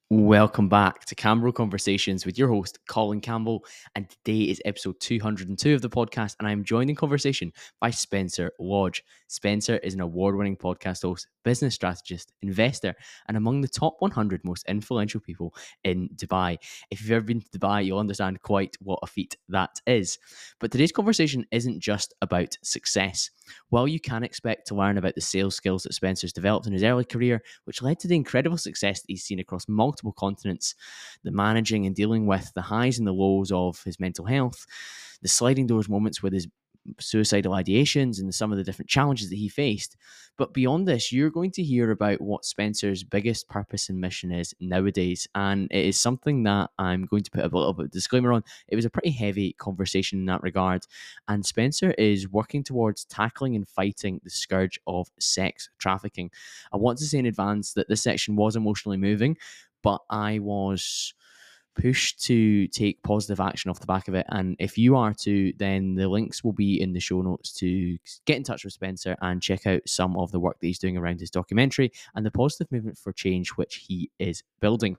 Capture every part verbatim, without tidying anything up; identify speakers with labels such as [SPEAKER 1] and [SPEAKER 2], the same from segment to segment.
[SPEAKER 1] Welcome back to Campbell Conversations with your host, Colin Campbell. And today is episode two hundred two of the podcast. And I'm joined in conversation by Spencer Lodge. Spencer is an award-winning podcast host, business strategist, investor, and among the top one hundred most influential people in Dubai. If you've ever been to Dubai, you'll understand quite what a feat that is. But today's conversation isn't just about success. While you can expect to learn about the sales skills that Spencer's developed in his early career, which led to the incredible success that he's seen across multiple continents, the managing and dealing with the highs and the lows of his mental health, the sliding doors moments with his suicidal ideations and some of the different challenges that he faced. But beyond this, you're going to hear about what Spencer's biggest purpose and mission is nowadays. And it is something that I'm going to put a little bit of disclaimer on. It was a pretty heavy conversation in that regard. And Spencer is working towards tackling and fighting the scourge of sex trafficking. I want to say in advance that this section was emotionally moving, but I was pushed to take positive action off the back of it. And if you are too, then the links will be in the show notes to get in touch with Spencer and check out some of the work that he's doing around his documentary and the positive movement for change which he is building.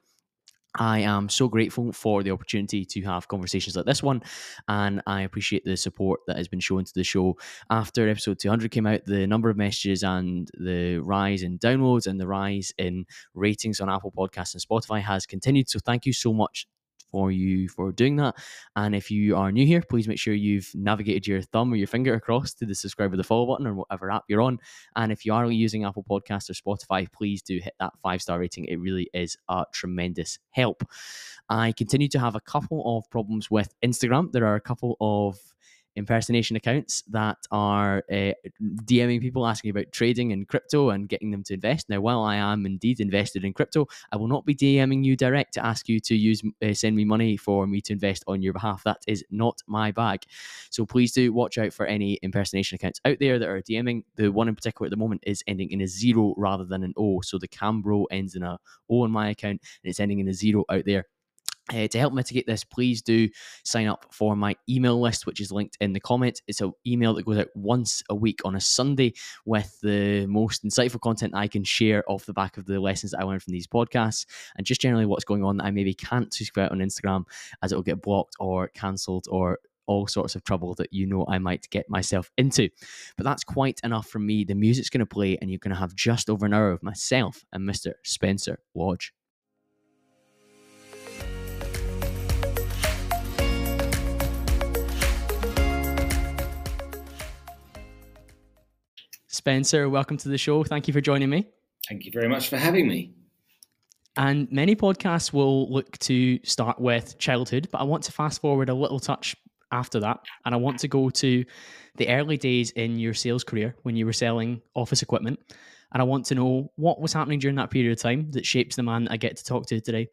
[SPEAKER 1] I am so grateful for the opportunity to have conversations like this one, and I appreciate the support that has been shown to the show. After episode two hundred came out, the number of messages and the rise in downloads and the rise in ratings on Apple Podcasts and Spotify has continued. So thank you so much for you for doing that. And if you are new here, please make sure you've navigated your thumb or your finger across to the subscribe or the follow button or whatever app you're on. And if you are using Apple Podcasts or Spotify, please do hit that five-star rating. It really is a tremendous help. I continue to have a couple of problems with Instagram. There are a couple of impersonation accounts that are uh, DMing people asking about trading and crypto and getting them to invest. Now, while I am indeed invested in crypto, I will not be DMing you direct to ask you to use uh, send me money for me to invest on your behalf. That is not my bag. So please do watch out for any impersonation accounts out there that are DMing. The one in particular at the moment is ending in a zero rather than an O. So the Cambro ends in a O on my account and it's ending in a zero out there. Uh, to help mitigate this, please do sign up for my email list, which is linked in the comments. It's an email that goes out once a week on a Sunday with the most insightful content I can share off the back of the lessons that I learned from these podcasts and just generally what's going on that I maybe can't speak about on Instagram as it will get blocked or cancelled or all sorts of trouble that you know I might get myself into. But that's quite enough from me. The music's going to play and you're going to have just over an hour of myself and Mister Spencer Lodge. Spencer, welcome to the show. Thank you for joining me.
[SPEAKER 2] Thank you very much for having me.
[SPEAKER 1] And many podcasts will look to start with childhood, but I want to fast forward a little touch after that. And I want to go to the early days in your sales career when you were selling office equipment. And I want to know what was happening during that period of time that shapes the man I get to talk to today.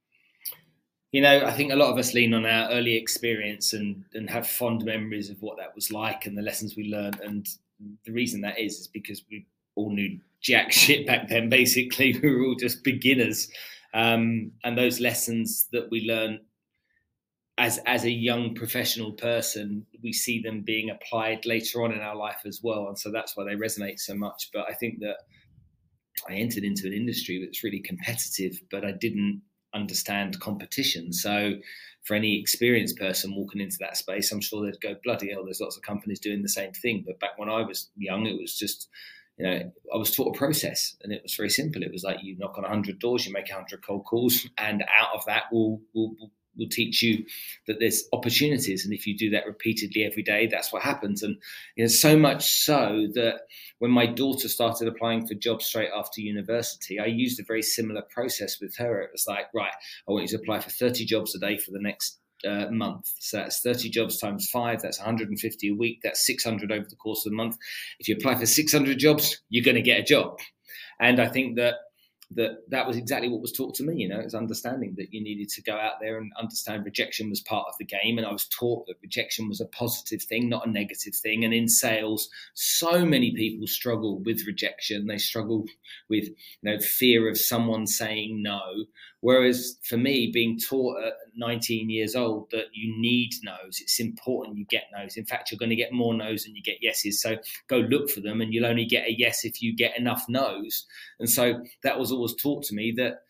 [SPEAKER 2] You know, I think a lot of us lean on our early experience and, and have fond memories of what that was like and the lessons we learned. And the reason that is, is because we all knew jack shit back then, basically. We were all just beginners. Um, and those lessons that we learn as, as a young professional person, we see them being applied later on in our life as well. And so that's why they resonate so much. But I think that I entered into an industry that's really competitive, but I didn't understand competition. So for any experienced person walking into that space, I'm sure they'd go, bloody hell, there's lots of companies doing the same thing. But back when I was young, it was just, you know, I was taught a process and it was very simple. It was like you knock on one hundred doors, you make one hundred cold calls, and out of that will will will teach you that there's opportunities. And if you do that repeatedly every day, that's what happens. And you know, so much so that when my daughter started applying for jobs straight after university, I used a very similar process with her. It was like, right, I want you to apply for thirty jobs a day for the next uh, month. So that's thirty jobs times five. That's one hundred fifty a week. That's six hundred over the course of the month. If you apply for six hundred jobs, you're going to get a job. And I think that that that was exactly what was taught to me. You know, it was understanding that you needed to go out there and understand rejection was part of the game. And I was taught that rejection was a positive thing, not a negative thing. And in sales, so many people struggle with rejection. They struggle with, you know, fear of someone saying no. Whereas for me, being taught at nineteen years old that you need no's, it's important you get no's. In fact, you're going to get more no's than you get yeses. So go look for them, and you'll only get a yes if you get enough no's. And so that was always taught to me that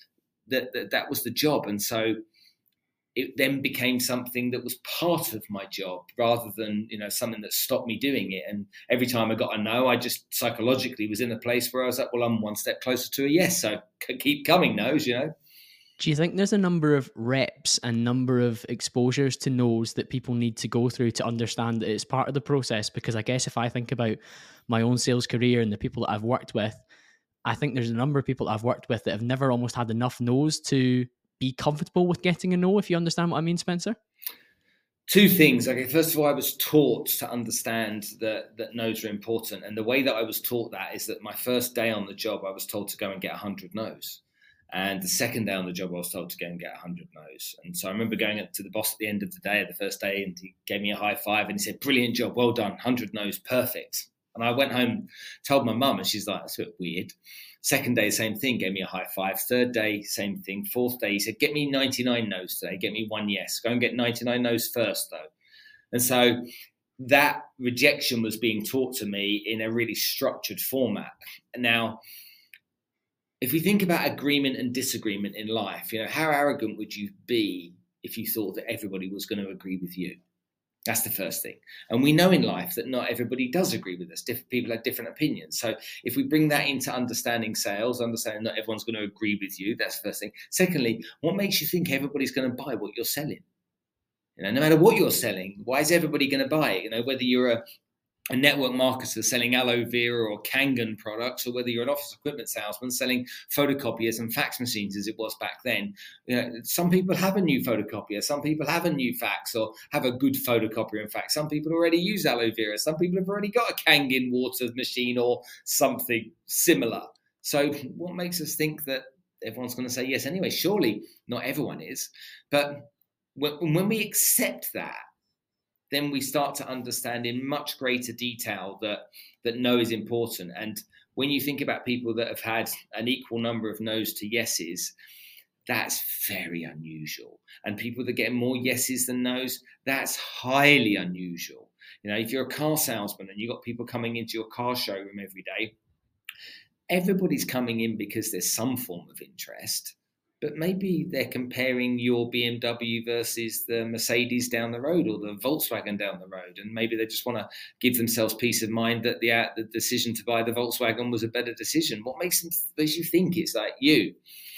[SPEAKER 2] that, that that was the job. And so it then became something that was part of my job rather than, you know, something that stopped me doing it. And every time I got a no, I just psychologically was in a place where I was like, well, I'm one step closer to a yes. So keep coming no's, you know.
[SPEAKER 1] Do you think there's a number of reps and number of exposures to no's that people need to go through to understand that it's part of the process? Because I guess if I think about my own sales career and the people that I've worked with, I think there's a number of people that I've worked with that have never almost had enough no's to be comfortable with getting a no, if you understand what I mean, Spencer?
[SPEAKER 2] Two things. Okay, first of all, I was taught to understand that that no's are important. And the way that I was taught that is that my first day on the job, I was told to go and get one hundred no's. And the second day on the job, I was told to go and get one hundred no's. And so I remember going up to the boss at the end of the day, the first day, and he gave me a high five and he said, brilliant job, well done, one hundred no's, perfect. And I went home, told my mum, and she's like, that's a bit weird. Second day, same thing, gave me a high five. Third day, same thing. Fourth day, he said, get me ninety-nine no's today, get me one yes. Go and get ninety-nine no's first, though. And so that rejection was being taught to me in a really structured format. Now, if we think about agreement and disagreement in life, you know, how arrogant would you be if you thought that everybody was going to agree with you? That's the first thing. And we know in life that not everybody does agree with us. Different people have different opinions. So if we bring that into understanding sales, understanding not everyone's going to agree with you, that's the first thing. Secondly, what makes you think everybody's going to buy what you're selling? You know, no matter what you're selling, why is everybody going to buy it? You know, whether you're a a network marketer selling aloe vera or Kangen products, or whether you're an office equipment salesman selling photocopiers and fax machines as it was back then. You know, some people have a new photocopier, some people have a new fax or have a good photocopier and fax. Some people already use aloe vera, some people have already got a Kangen water machine or something similar. So what makes us think that everyone's going to say yes anyway? Surely not everyone is. But when we accept that, then we start to understand in much greater detail that that no is important. And when you think about people that have had an equal number of no's to yeses, that's very unusual. And people that get more yeses than no's, that's highly unusual. You know, if you're a car salesman and you've got people coming into your car showroom every day, everybody's coming in because there's some form of interest. But maybe they're comparing your B M W versus the Mercedes down the road or the Volkswagen down the road. And maybe they just want to give themselves peace of mind that the, uh, the decision to buy the Volkswagen was a better decision. What makes them makes you think it's like you?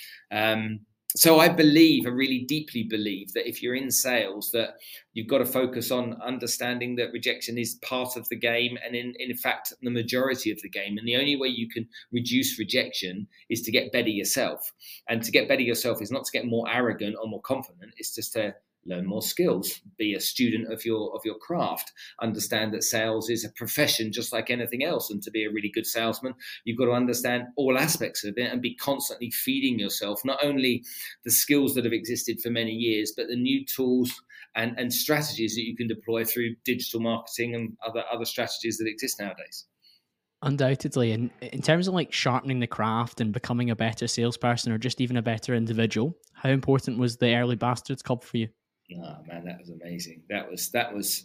[SPEAKER 2] Um, so I believe, I really deeply believe that if you're in sales, that you've got to focus on understanding that rejection is part of the game and in, in fact, the majority of the game. And the only way you can reduce rejection is to get better yourself. And to get better yourself is not to get more arrogant or more confident. It's just to learn more skills, be a student of your of your craft, understand that sales is a profession just like anything else. And to be a really good salesman, you've got to understand all aspects of it and be constantly feeding yourself, not only the skills that have existed for many years, but the new tools and, and strategies that you can deploy through digital marketing and other, other strategies that exist nowadays.
[SPEAKER 1] Undoubtedly. And in terms of like sharpening the craft and becoming a better salesperson or just even a better individual, how important was the Early Bastards Club for you?
[SPEAKER 2] Oh man, that was amazing. That was, that was,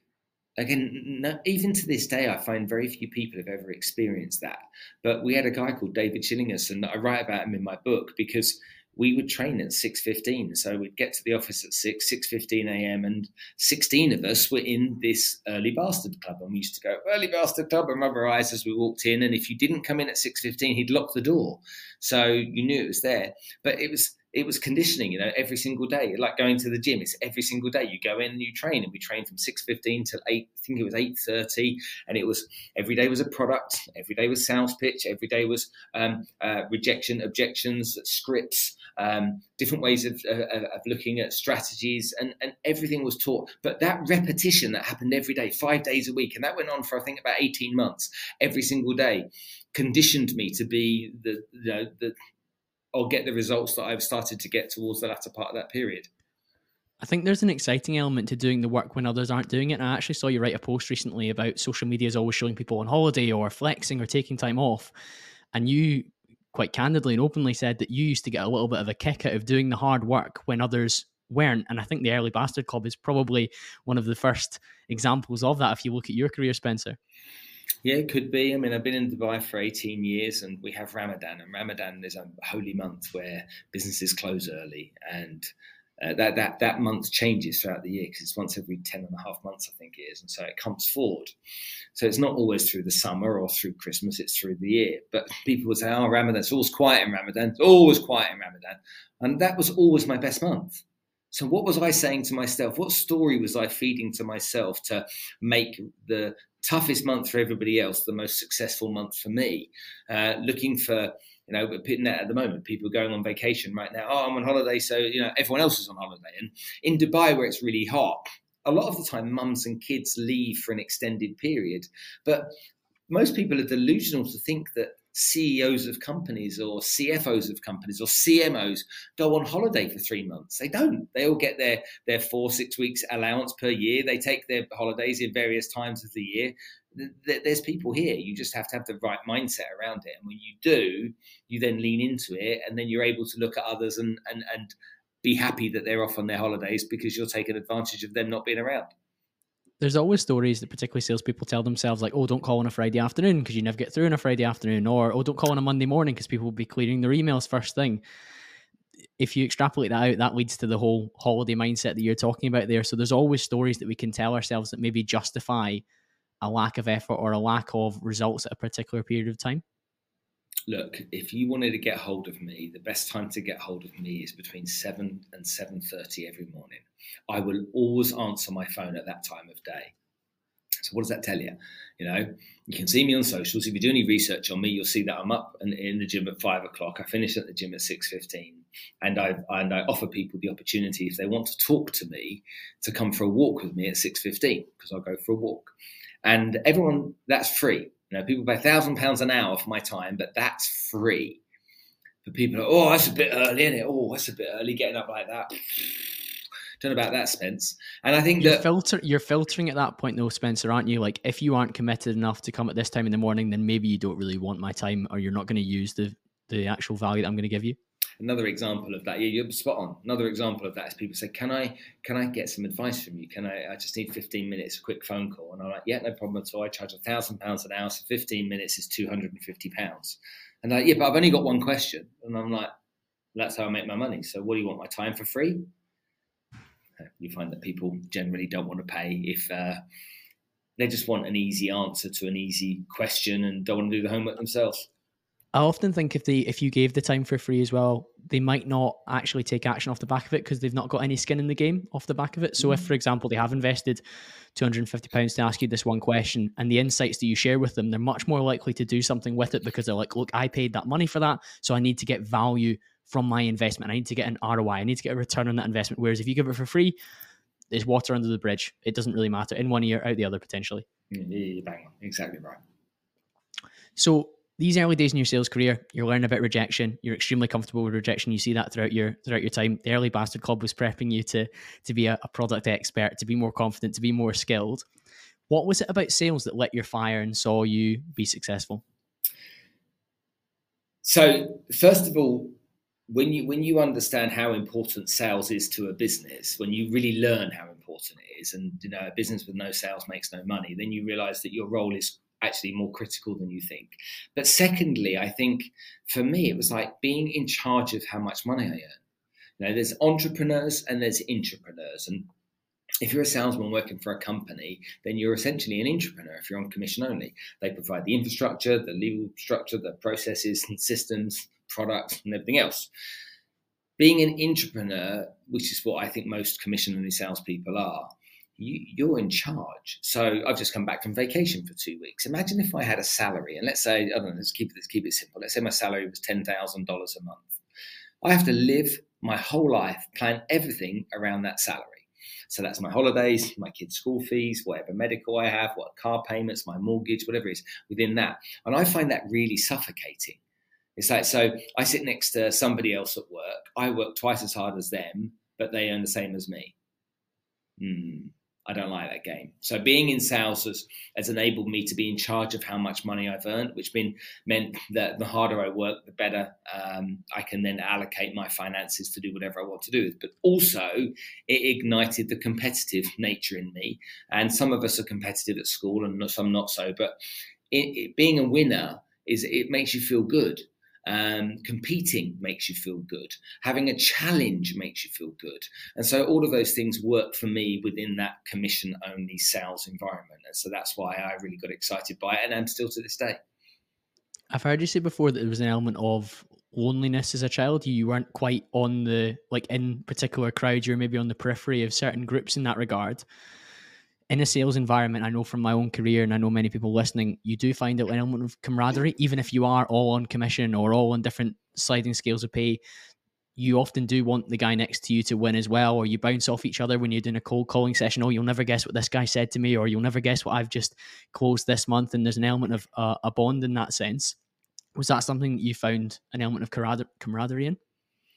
[SPEAKER 2] again, no, even to this day, I find very few people have ever experienced that. But we had a guy called David Schillingus, and I write about him in my book because we would train at six fifteen. So we'd get to the office at six, six fifteen a.m. and sixteen of us were in this Early Bastard Club. And we used to go, Early Bastard Club, and rub our eyes as we walked in. And if you didn't come in at six fifteen, he'd lock the door. So you knew it was there. But it was it was conditioning, you know, every single day, like going to the gym. It's every single day you go in and you train, and we trained from six fifteen till eight, I think it was eight thirty. And it was, every day was a product, every day was sales pitch, every day was um, uh, rejection, objections, scripts, um, different ways of, uh, of looking at strategies, and, and everything was taught. But that repetition that happened every day, five days a week, and that went on for, I think, about eighteen months, every single day, conditioned me to be the, the, the or get the results that I've started to get towards the latter part of that period.
[SPEAKER 1] I think there's an exciting element to doing the work when others aren't doing it. And I actually saw you write a post recently about social media is always showing people on holiday or flexing or taking time off. And you quite candidly and openly said that you used to get a little bit of a kick out of doing the hard work when others weren't. And I think the Early Bastard Club is probably one of the first examples of that if you look at your career, Spencer.
[SPEAKER 2] Yeah, it could be. I mean, I've been in Dubai for eighteen years, and we have Ramadan, and Ramadan is a holy month where businesses close early, and uh, that that that month changes throughout the year because it's once every ten and a half months, I think it is, and so it comes forward. So it's not always through the summer or through Christmas; it's through the year. But people would say, "Oh, Ramadan, it's always quiet in Ramadan. It's always quiet in Ramadan," and that was always my best month. So what was I saying to myself? What story was I feeding to myself to make the toughest month for everybody else the most successful month for me? Uh, looking for, you know, putting that at the moment, people are going on vacation right now. Oh, I'm on holiday, so, you know, everyone else is on holiday. And in Dubai, where it's really hot, a lot of the time mums and kids leave for an extended period. But most people are delusional to think that C E Os of companies or C F Os of companies or C M Os go on holiday for three months. They don't. They all get their, their four, six weeks allowance per year. They take their holidays in various times of the year. There's people here. You just have to have the right mindset around it. And when you do, you then lean into it, and then you're able to look at others and, and, and be happy that they're off on their holidays because you're taking advantage of them not being around.
[SPEAKER 1] There's always stories that particularly salespeople tell themselves, like, oh, don't call on a Friday afternoon because you never get through on a Friday afternoon, or, oh, don't call on a Monday morning because people will be clearing their emails first thing. If you extrapolate that out, that leads to the whole holiday mindset that you're talking about there. So there's always stories that we can tell ourselves that maybe justify a lack of effort or a lack of results at a particular period of time.
[SPEAKER 2] Look, if you wanted to get hold of me, the best time to get hold of me is between seven and seven thirty every morning. I will always answer my phone at that time of day. So what does that tell you? You know, you can see me on socials. If you do any research on me, you'll see that I'm up and in the gym at five o'clock. I finish at the gym at six fifteen, and I and I offer people the opportunity, if they want to talk to me, to come for a walk with me at six fifteen, because I'll go for a walk. And everyone, that's free. You know, people pay a thousand pounds an hour for my time, but that's free. For people, are, oh, that's a bit early, isn't it? Oh, that's a bit early getting up like that. Don't know about that, Spence. And I think
[SPEAKER 1] you're
[SPEAKER 2] that
[SPEAKER 1] filter, you're filtering at that point, though, Spencer, aren't you? Like, if you aren't committed enough to come at this time in the morning, then maybe you don't really want my time, or you're not going to use the the actual value that I'm going to give you.
[SPEAKER 2] Another example of that, yeah, you're spot on. Another example of that is people say, "Can I, can I get some advice from you? Can I? I just need fifteen minutes, a quick phone call." And I'm like, "Yeah, no problem at all. I charge a thousand pounds an hour, so fifteen minutes is two hundred and fifty pounds." And they're like, "Yeah, but I've only got one question." And I'm like, "That's how I make my money. So, what do you want? My time for free?" You find that people generally don't want to pay if uh, they just want an easy answer to an easy question and don't want to do the homework themselves.
[SPEAKER 1] I often think if they if you gave the time for free as well, they might not actually take action off the back of it because they've not got any skin in the game off the back of it. So if, for example, they have invested two hundred and fifty pounds to ask you this one question, and the insights that you share with them, they're much more likely to do something with it because they're like, look, I paid that money for that, so I need to get value from my investment. I need to get an R O I. I need to get a return on that investment. Whereas if you give it for free, there's water under the bridge. It doesn't really matter. In one ear, out the other, potentially.
[SPEAKER 2] Yeah, bang on. Exactly right.
[SPEAKER 1] So these early days in your sales career, you're learning about rejection. You're extremely comfortable with rejection. You see that throughout your throughout your time. The Early Bastard Club was prepping you to to be a, a product expert, to be more confident, to be more skilled. What was it about sales that lit your fire and saw you be successful?
[SPEAKER 2] So, first of all, when you when you understand how important sales is to a business, when you really learn how important it is, and you know, a business with no sales makes no money, then you realize that your role is actually more critical than you think. But secondly, I think for me, it was like being in charge of how much money I earn. You know, there's entrepreneurs and there's intrapreneurs. And if you're a salesman working for a company, then you're essentially an intrapreneur if you're on commission only. They provide the infrastructure, the legal structure, the processes and systems, products and everything else. Being an intrapreneur, which is what I think most commission only salespeople are, You, you're in charge. So I've just come back from vacation for two weeks. Imagine if I had a salary, and let's say, I don't know, let's keep it, let's keep it simple. Let's say my salary was ten thousand dollars a month. I have to live my whole life, plan everything around that salary. So that's my holidays, my kids' school fees, whatever medical I have, what car payments, my mortgage, whatever it is within that. And I find that really suffocating. It's like, so I sit next to somebody else at work. I work twice as hard as them, but they earn the same as me. Hmm. I don't like that game. So being in sales has, has enabled me to be in charge of how much money I've earned, which been, meant that the harder I work, the better um, I can then allocate my finances to do whatever I want to do. But also it ignited the competitive nature in me. And some of us are competitive at school and some not so. But it, it, being a winner is it makes you feel good. Um, competing makes you feel good. Having a challenge makes you feel good. And so all of those things work for me within that commission-only sales environment. And so that's why I really got excited by it, and I'm still to this day.
[SPEAKER 1] I've heard you say before that there was an element of loneliness as a child. You weren't quite on the, like in particular crowds, you're maybe on the periphery of certain groups in that regard. In a sales environment, I know from my own career, and I know many people listening, you do find an element of camaraderie, even if you are all on commission or all on different sliding scales of pay. You often do want the guy next to you to win as well, or you bounce off each other when you're doing a cold calling session. Oh, you'll never guess what this guy said to me, or you'll never guess what I've just closed this month. And there's an element of uh, a bond in that sense. Was that something that you found an element of camarader- camaraderie in?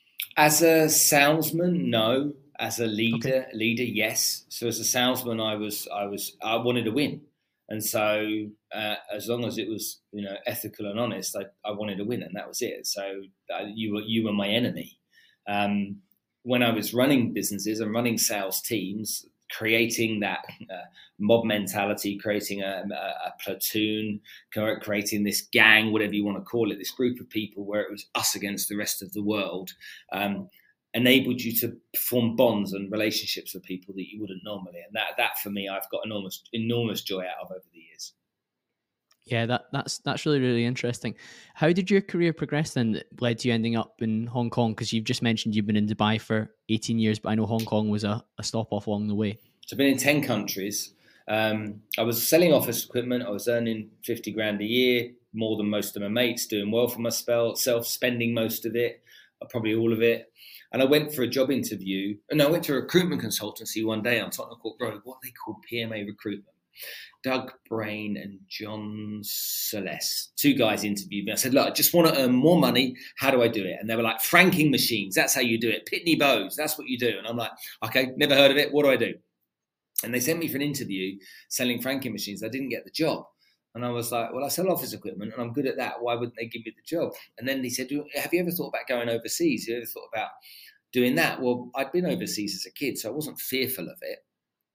[SPEAKER 2] As a salesman, no. As a leader,
[SPEAKER 1] okay.
[SPEAKER 2] leader, yes. So as a salesman, I was, I was, I wanted to win, and so uh, as long as it was, you know, ethical and honest, I, I wanted to win, and that was it. So uh, you were, you were my enemy. Um, when I was running businesses and running sales teams, creating that uh, mob mentality, creating a, a, a platoon, creating this gang, whatever you want to call it, this group of people where it was us against the rest of the world, um, enabled you to form bonds and relationships with people that you wouldn't normally. And that, that for me, I've got enormous, enormous joy out of over the years.
[SPEAKER 1] Yeah, that, that's that's really, really interesting. How did your career progress then that led to you ending up in Hong Kong? Because you've just mentioned you've been in Dubai for eighteen years, but I know Hong Kong was a, a stop off along the way.
[SPEAKER 2] So I've been in ten countries. Um, I was selling office equipment. I was earning fifty grand a year, more than most of my mates, doing well for myself, spending most of it, probably all of it. And I went for a job interview, and I went to a recruitment consultancy one day on Tottenham Court Road, what they call P M A recruitment. Doug Brain and John Celeste, two guys interviewed me. I said, look, I just want to earn more money. How do I do it? And they were like, franking machines. That's how you do it. Pitney Bowes. That's what you do. And I'm like, okay, never heard of it. What do I do? And they sent me for an interview selling franking machines. I didn't get the job. And I was like, well, I sell office equipment and I'm good at that. Why wouldn't they give me the job? And then he said, have you ever thought about going overseas? Have you ever thought about doing that? Well, I'd been overseas as a kid, so I wasn't fearful of it.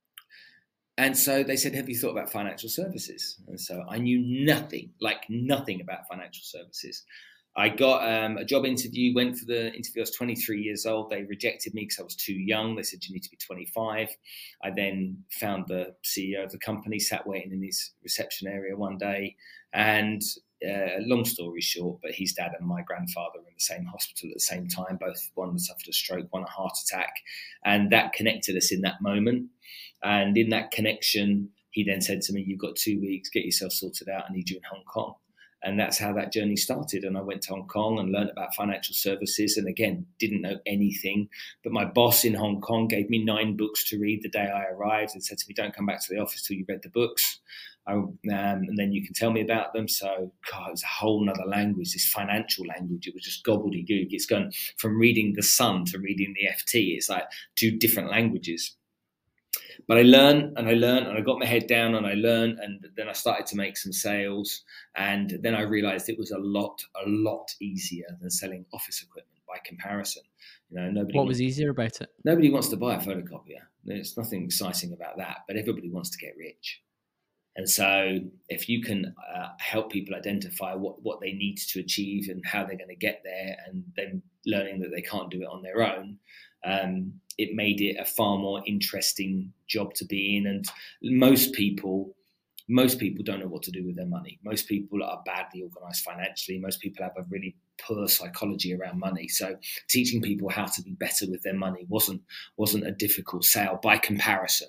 [SPEAKER 2] And so they said, have you thought about financial services? And so I knew nothing, like nothing about financial services. I got um, a job interview, went for the interview. I was twenty-three years old. They rejected me because I was too young. They said, you need to be twenty-five. I then found the C E O of the company, sat waiting in his reception area one day. And uh, long story short, but his dad and my grandfather were in the same hospital at the same time. Both, one suffered a stroke, one a heart attack. And that connected us in that moment. And in that connection, he then said to me, you've got two weeks, get yourself sorted out. I need you in Hong Kong. And that's how that journey started. And I went to Hong Kong and learned about financial services. And again, didn't know anything. But my boss in Hong Kong gave me nine books to read the day I arrived and said to me, don't come back to the office till you read the books. I, um, and then you can tell me about them. So, God, it was a whole nother language, this financial language. It was just gobbledygook. It's gone from reading The Sun to reading the F T. It's like two different languages. But I learned and I learned and I got my head down and I learned, and then I started to make some sales, and then I realized it was a lot, a lot easier than selling office equipment by comparison. You know, nobody.
[SPEAKER 1] What was easier about it?
[SPEAKER 2] Nobody wants to buy a photocopier. There's nothing exciting about that, but everybody wants to get rich. And so if you can uh, help people identify what, what they need to achieve and how they're going to get there, and then learning that they can't do it on their own, um, it made it a far more interesting job to be in. And most people, most people don't know what to do with their money. Most people are badly organized financially. Most people have a really poor psychology around money. So teaching people how to be better with their money wasn't, wasn't a difficult sale by comparison.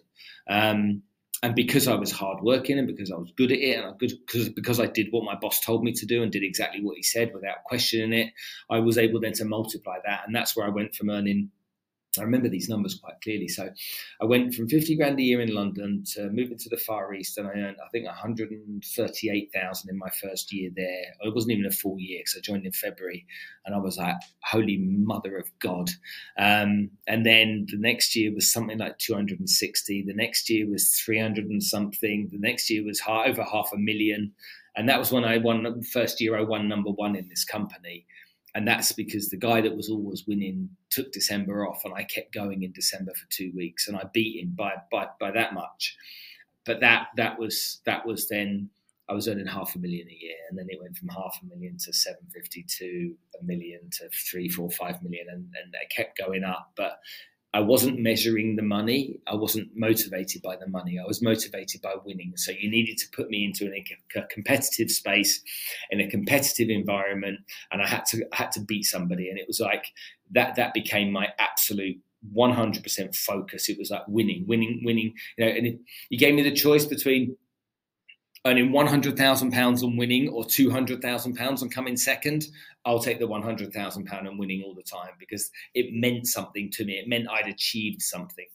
[SPEAKER 2] Um, And because I was hardworking and because I was good at it, and I good because because I did what my boss told me to do and did exactly what he said without questioning it, I was able then to multiply that. And that's where I went from earning, I remember these numbers quite clearly. So I went from fifty grand a year in London to moving to the Far East, and I earned, I think, one hundred thirty-eight thousand in my first year there. It wasn't even a full year because I joined in February, and I was like, holy mother of God. Um, and then the next year was something like two hundred sixty. The next year was three hundred and something. The next year was over half a million. And that was when I won, the first year I won number one in this company. And that's because the guy that was always winning took December off, and I kept going in December for two weeks, and I beat him by by by that much. But that that was that was then I was earning half a million a year, and then it went from half a million to seven fifty to a million to three, four, five million, and, and it kept going up. But I wasn't measuring the money. I wasn't motivated by the money. I was motivated by winning. So you needed to put me into a competitive space, in a competitive environment, and I had to I had to beat somebody. And it was like that. That became my absolute one hundred percent focus. It was like winning, winning, winning. You know, and it, you gave me the choice between earning one hundred thousand pounds on winning or two hundred thousand pounds on coming second. I'll take the one hundred thousand pounds on winning all the time, because it meant something to me. It meant I'd achieved something.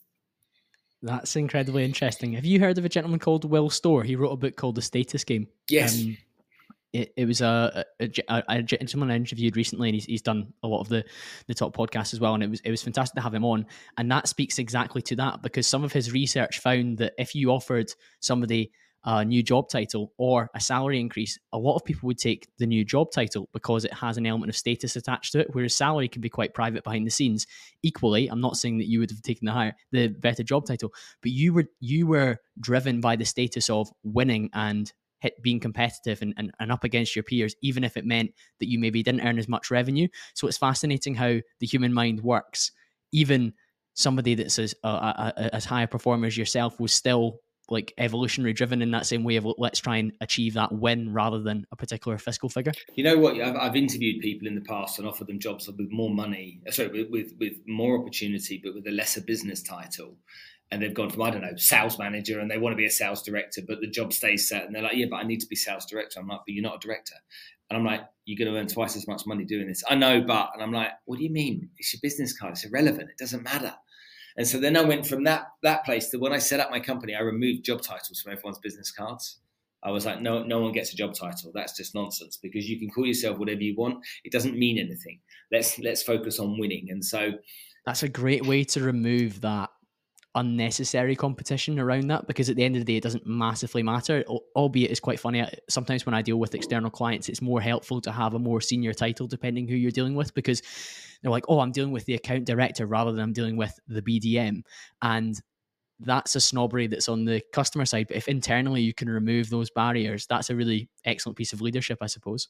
[SPEAKER 1] That's incredibly interesting. Have you heard of a gentleman called Will Storr? He wrote a book called The Status Game.
[SPEAKER 2] Yes.
[SPEAKER 1] Um, it, it was a, a, a, a gentleman I interviewed recently, and he's, he's done a lot of the, the top podcasts as well. And it was, it was fantastic to have him on. And that speaks exactly to that, because some of his research found that if you offered somebody a new job title or a salary increase, a lot of people would take the new job title because it has an element of status attached to it, whereas salary can be quite private behind the scenes. Equally, I'm not saying that you would have taken the higher, the better job title, but you were you were driven by the status of winning and hit, being competitive and, and, and up against your peers, even if it meant that you maybe didn't earn as much revenue. So it's fascinating how the human mind works. Even somebody that's as, uh, uh, as high a performer as yourself was still like evolutionary driven in that same way of let's try and achieve that win rather than a particular fiscal figure.
[SPEAKER 2] You know what? I've, I've interviewed people in the past and offered them jobs with more money, sorry, with, with, with more opportunity, but with a lesser business title. And they've gone from, I don't know, sales manager, and they want to be a sales director, but the job stays set. And they're like, yeah, but I need to be sales director. I'm like, but you're not a director. And I'm like, you're going to earn twice as much money doing this. I know, but, and I'm like, what do you mean? It's your business card. It's irrelevant. It doesn't matter. And so then I went from that that place to when I set up my company, I removed job titles from everyone's business cards. I was like, no, no one gets a job title. That's just nonsense, because you can call yourself whatever you want. It doesn't mean anything. Let's let's focus on winning. And so
[SPEAKER 1] that's a great way to remove that unnecessary competition around that, because at the end of the day, it doesn't massively matter, albeit it's quite funny. Sometimes when I deal with external clients, it's more helpful to have a more senior title depending who you're dealing with, because they're like, oh, I'm dealing with the account director rather than I'm dealing with the B D M. And that's a snobbery that's on the customer side. But if internally you can remove those barriers, that's a really excellent piece of leadership, I suppose.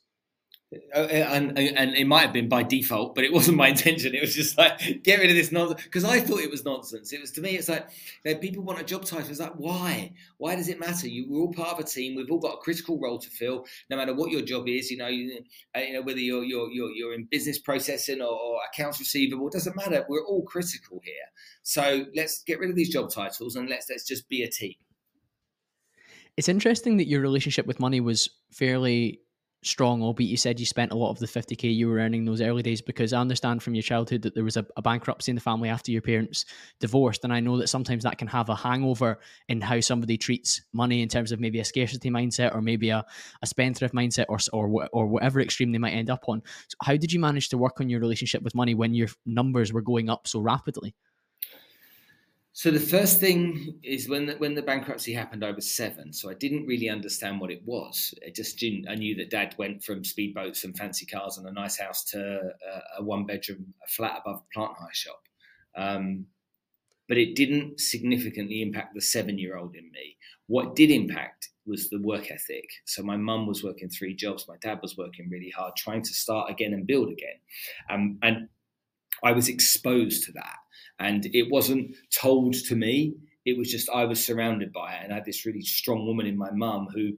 [SPEAKER 2] And, and it might have been by default, but it wasn't my intention. It was just like, get rid of this nonsense, because I thought it was nonsense. It was, to me, it's like, you know, people want a job title. It's like, why? Why does it matter? You, we're all part of a team. We've all got a critical role to fill, no matter what your job is. You know, you, you know, whether you're you're you're, you're in business processing or, or accounts receivable, it doesn't matter. We're all critical here. So let's get rid of these job titles and let's let's just be a team.
[SPEAKER 1] It's interesting that your relationship with money was fairly strong, albeit you said you spent a lot of the fifty K you were earning those early days, because I understand from your childhood that there was a, a bankruptcy in the family after your parents divorced. And I know that sometimes that can have a hangover in how somebody treats money, in terms of maybe a scarcity mindset or maybe a, a spendthrift mindset, or, or, or whatever extreme they might end up on. So how did you manage to work on your relationship with money when your numbers were going up so rapidly?
[SPEAKER 2] So the first thing is when the, when the bankruptcy happened, I was seven. So I didn't really understand what it was. I just didn't. I knew that Dad went from speedboats and fancy cars and a nice house to a, a one bedroom flat above a plant hire shop. Um, but it didn't significantly impact the seven year old in me. What did impact was the work ethic. So my mum was working three jobs. My dad was working really hard, trying to start again and build again. Um, and I was exposed to that. And it wasn't told to me. It was just, I was surrounded by it. And I had this really strong woman in my mum who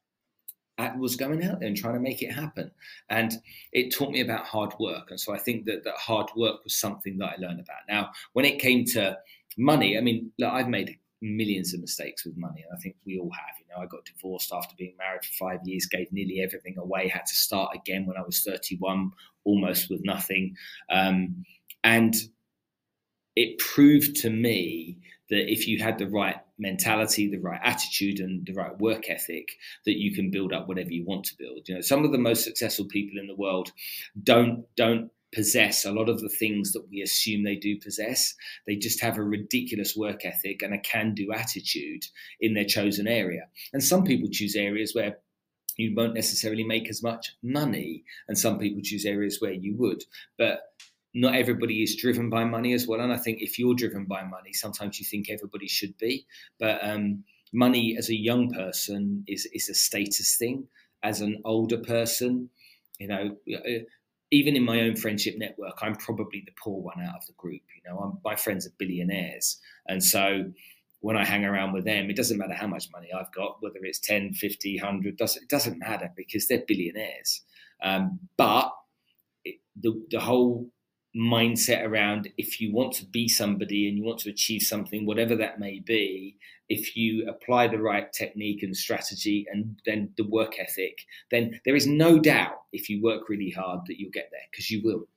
[SPEAKER 2] was going out there and trying to make it happen. And it taught me about hard work. And so I think that, that hard work was something that I learned about. Now, when it came to money, I mean, look, I've made millions of mistakes with money. And I think we all have. You know, I got divorced after being married for five years, gave nearly everything away, had to start again when I was thirty-one, almost with nothing. Um, and it proved to me that if you had the right mentality, the right attitude, and the right work ethic, that you can build up whatever you want to build. You know, some of the most successful people in the world don't don't possess a lot of the things that we assume they do possess. They just have a ridiculous work ethic and a can-do attitude in their chosen area. And some people choose areas where you won't necessarily make as much money, and some people choose areas where you would. But not everybody is driven by money as well. And I think if you're driven by money, sometimes you think everybody should be. But um, money as a young person is, is a status thing. As an older person, you know, even in my own friendship network, I'm probably the poor one out of the group. You know, I'm, my friends are billionaires. And so when I hang around with them, it doesn't matter how much money I've got, whether it's ten, fifty, one hundred, doesn't, it doesn't matter because they're billionaires. Um, but it, the, the whole mindset around if you want to be somebody and you want to achieve something, whatever that may be, if you apply the right technique and strategy and then the work ethic, then there is no doubt if you work really hard that you'll get there, because you will.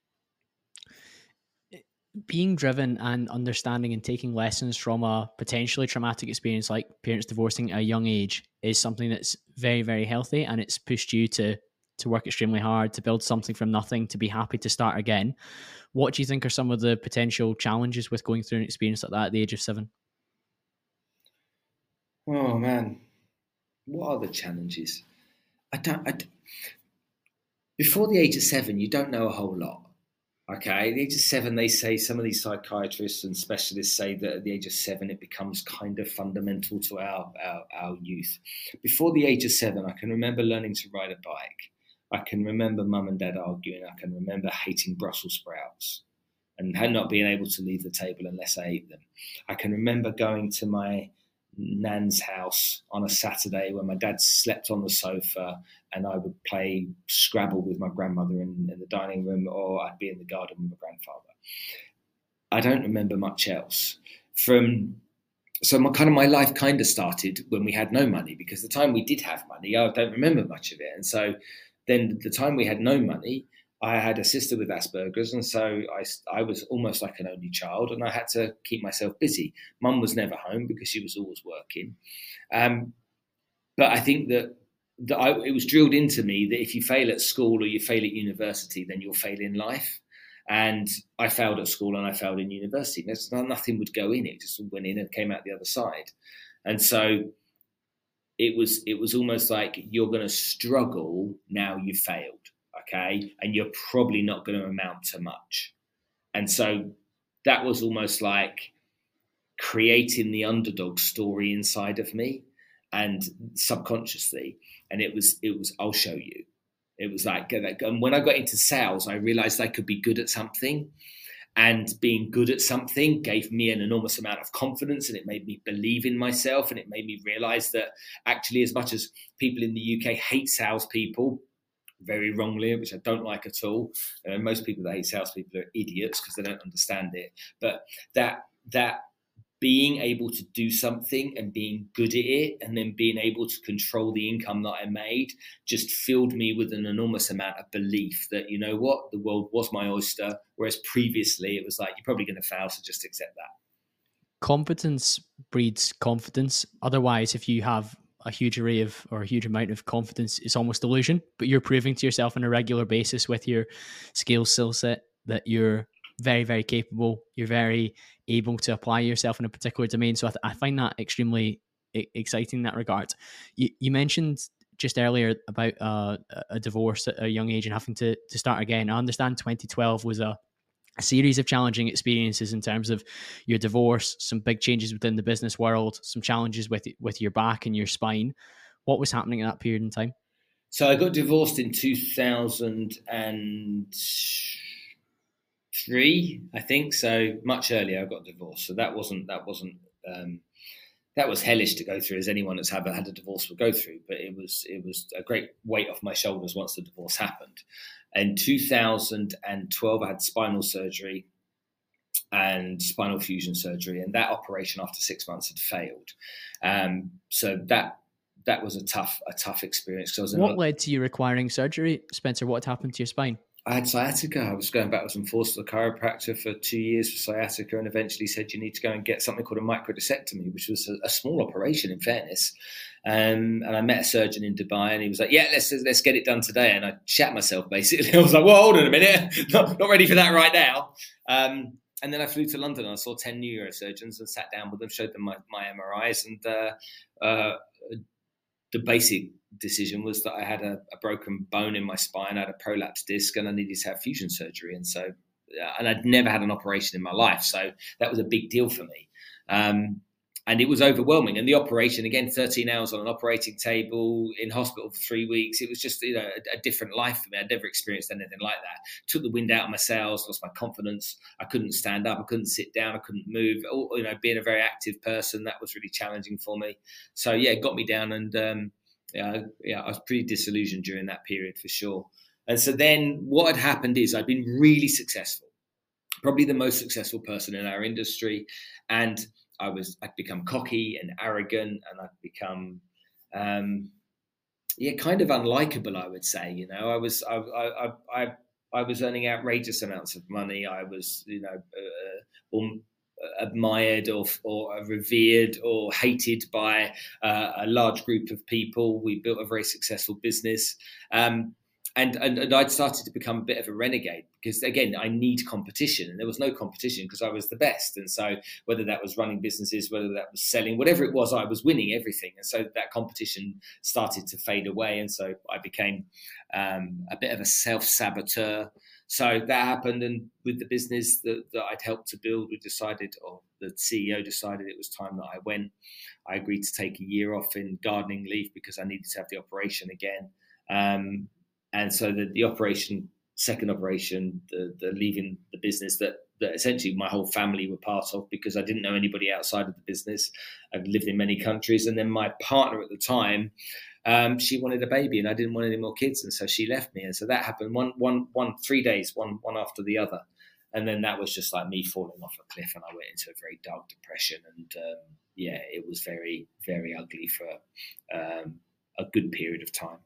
[SPEAKER 1] Being driven and understanding and taking lessons from a potentially traumatic experience like parents divorcing at a young age is something that's very, very healthy, and it's pushed you to to work extremely hard, to build something from nothing, to be happy to start again. What do you think are some of the potential challenges with going through an experience like that at the age of seven?
[SPEAKER 2] Oh man, what are the challenges? I don't, I, before the age of seven, you don't know a whole lot. Okay, at the age of seven, they say, some of these psychiatrists and specialists say that at the age of seven, it becomes kind of fundamental to our, our, our youth. Before the age of seven, I can remember learning to ride a bike. I can remember mum and dad arguing. I can remember hating Brussels sprouts and not being able to leave the table unless I ate them. I can remember going to my nan's house on a Saturday when my dad slept on the sofa and I would play Scrabble with my grandmother in, in the dining room, or I'd be in the garden with my grandfather. I don't remember much else. From so my kind of my life kind of started when we had no money, because the time we did have money, I don't remember much of it. And so then the time we had no money, I had a sister with Asperger's, and so I, I was almost like an only child, and I had to keep myself busy. Mum was never home because she was always working. Um, but I think that, that I, it was drilled into me that if you fail at school or you fail at university, then you'll fail in life. And I failed at school and I failed in university. There's, nothing would go in it, just went in and came out the other side. And so it was, it was almost like, you're going to struggle now you've failed. Okay, and you're probably not going to amount to much. And so that was almost like creating the underdog story inside of me, and subconsciously. And it was, it was, I'll show you. It was like, and when I got into sales, I realized I could be good at something, and being good at something gave me an enormous amount of confidence, and it made me believe in myself, and it made me realize that actually, as much as people in the U K hate salespeople, very wrongly, which I don't like at all. Uh, most people that hate salespeople are idiots because they don't understand it. But that that being able to do something and being good at it, and then being able to control the income that I made, just filled me with an enormous amount of belief that, you know what, the world was my oyster. Whereas previously it was like, you're probably going to fail, so just accept that.
[SPEAKER 1] Competence breeds confidence. Otherwise, if you have a huge array of, or a huge amount of confidence, it's almost illusion, but you're proving to yourself on a regular basis with your skill skill set that you're very, very capable. You're very able to apply yourself in a particular domain. So I, th- I find that extremely I- exciting in that regard. You, you mentioned just earlier about uh, a divorce at a young age and having to, to start again. I understand twenty twelve was a a series of challenging experiences in terms of your divorce, some big changes within the business world, some challenges with with your back and your spine. What was happening at that period in time?
[SPEAKER 2] So I got divorced in two thousand three, I think. So much earlier I got divorced. So that wasn't, that wasn't, um, that was hellish to go through, as anyone that's ever had a divorce will go through. But it was, it was a great weight off my shoulders once the divorce happened. In two thousand twelve, I had spinal surgery and spinal fusion surgery, and that operation after six months had failed. Um, so that that was a tough a tough experience. I was in
[SPEAKER 1] what
[SPEAKER 2] a,
[SPEAKER 1] led to you requiring surgery, Spencer? What happened to your spine?
[SPEAKER 2] I had sciatica. I was going backwards and forwards to the chiropractor for two years for sciatica, and eventually said, you need to go and get something called a microdiscectomy, which was a, a small operation, in fairness. Um, and I met a surgeon in Dubai, and he was like, yeah, let's let's get it done today. And I shat myself, basically. I was like, well, hold on a minute. not, not ready for that right now. Um, and then I flew to London, and I saw ten neurosurgeons and sat down with them, showed them my, my M R Is, and uh, uh, the basic decision was that I had a, a broken bone in my spine, I had a prolapsed disc, and I needed to have fusion surgery. And so, and I'd never had an operation in my life. So that was a big deal for me. Um, and it was overwhelming. And the operation, again, thirteen hours on an operating table, in hospital for three weeks. It was just, you know, a, a different life for me. I'd never experienced anything like that. Took the wind out of my sails, lost my confidence. I couldn't stand up. I couldn't sit down. I couldn't move. You know, being a very active person, that was really challenging for me. So yeah, it got me down, and um, yeah, yeah, I was pretty disillusioned during that period for sure. And so then what had happened is I'd been really successful, probably the most successful person in our industry, and I was, I'd become cocky and arrogant, and I'd become, um, yeah, kind of unlikable, I would say. You know, I was, I, I, I, I was earning outrageous amounts of money. I was, you know, uh, or, admired or, or revered or hated by uh, a large group of people. We built a very successful business. Um, And, and and I'd started to become a bit of a renegade because, again, I need competition, and there was no competition because I was the best. And so whether that was running businesses, whether that was selling, whatever it was, I was winning everything. And so that competition started to fade away. And so I became um, a bit of a self-saboteur. So that happened. And with the business that, that I'd helped to build, we decided, or the C E O decided it was time that I went. I agreed to take a year off in gardening leave because I needed to have the operation again. Um, And so the, the operation, second operation, the, the leaving the business that, that essentially my whole family were part of, because I didn't know anybody outside of the business. I've lived in many countries. And then my partner at the time, um, she wanted a baby, and I didn't want any more kids. And so she left me. And so that happened one, one, one, three days, one, one after the other. And then that was just like me falling off a cliff, and I went into a very dark depression. And um, yeah, it was very, very ugly for um, a good period of time.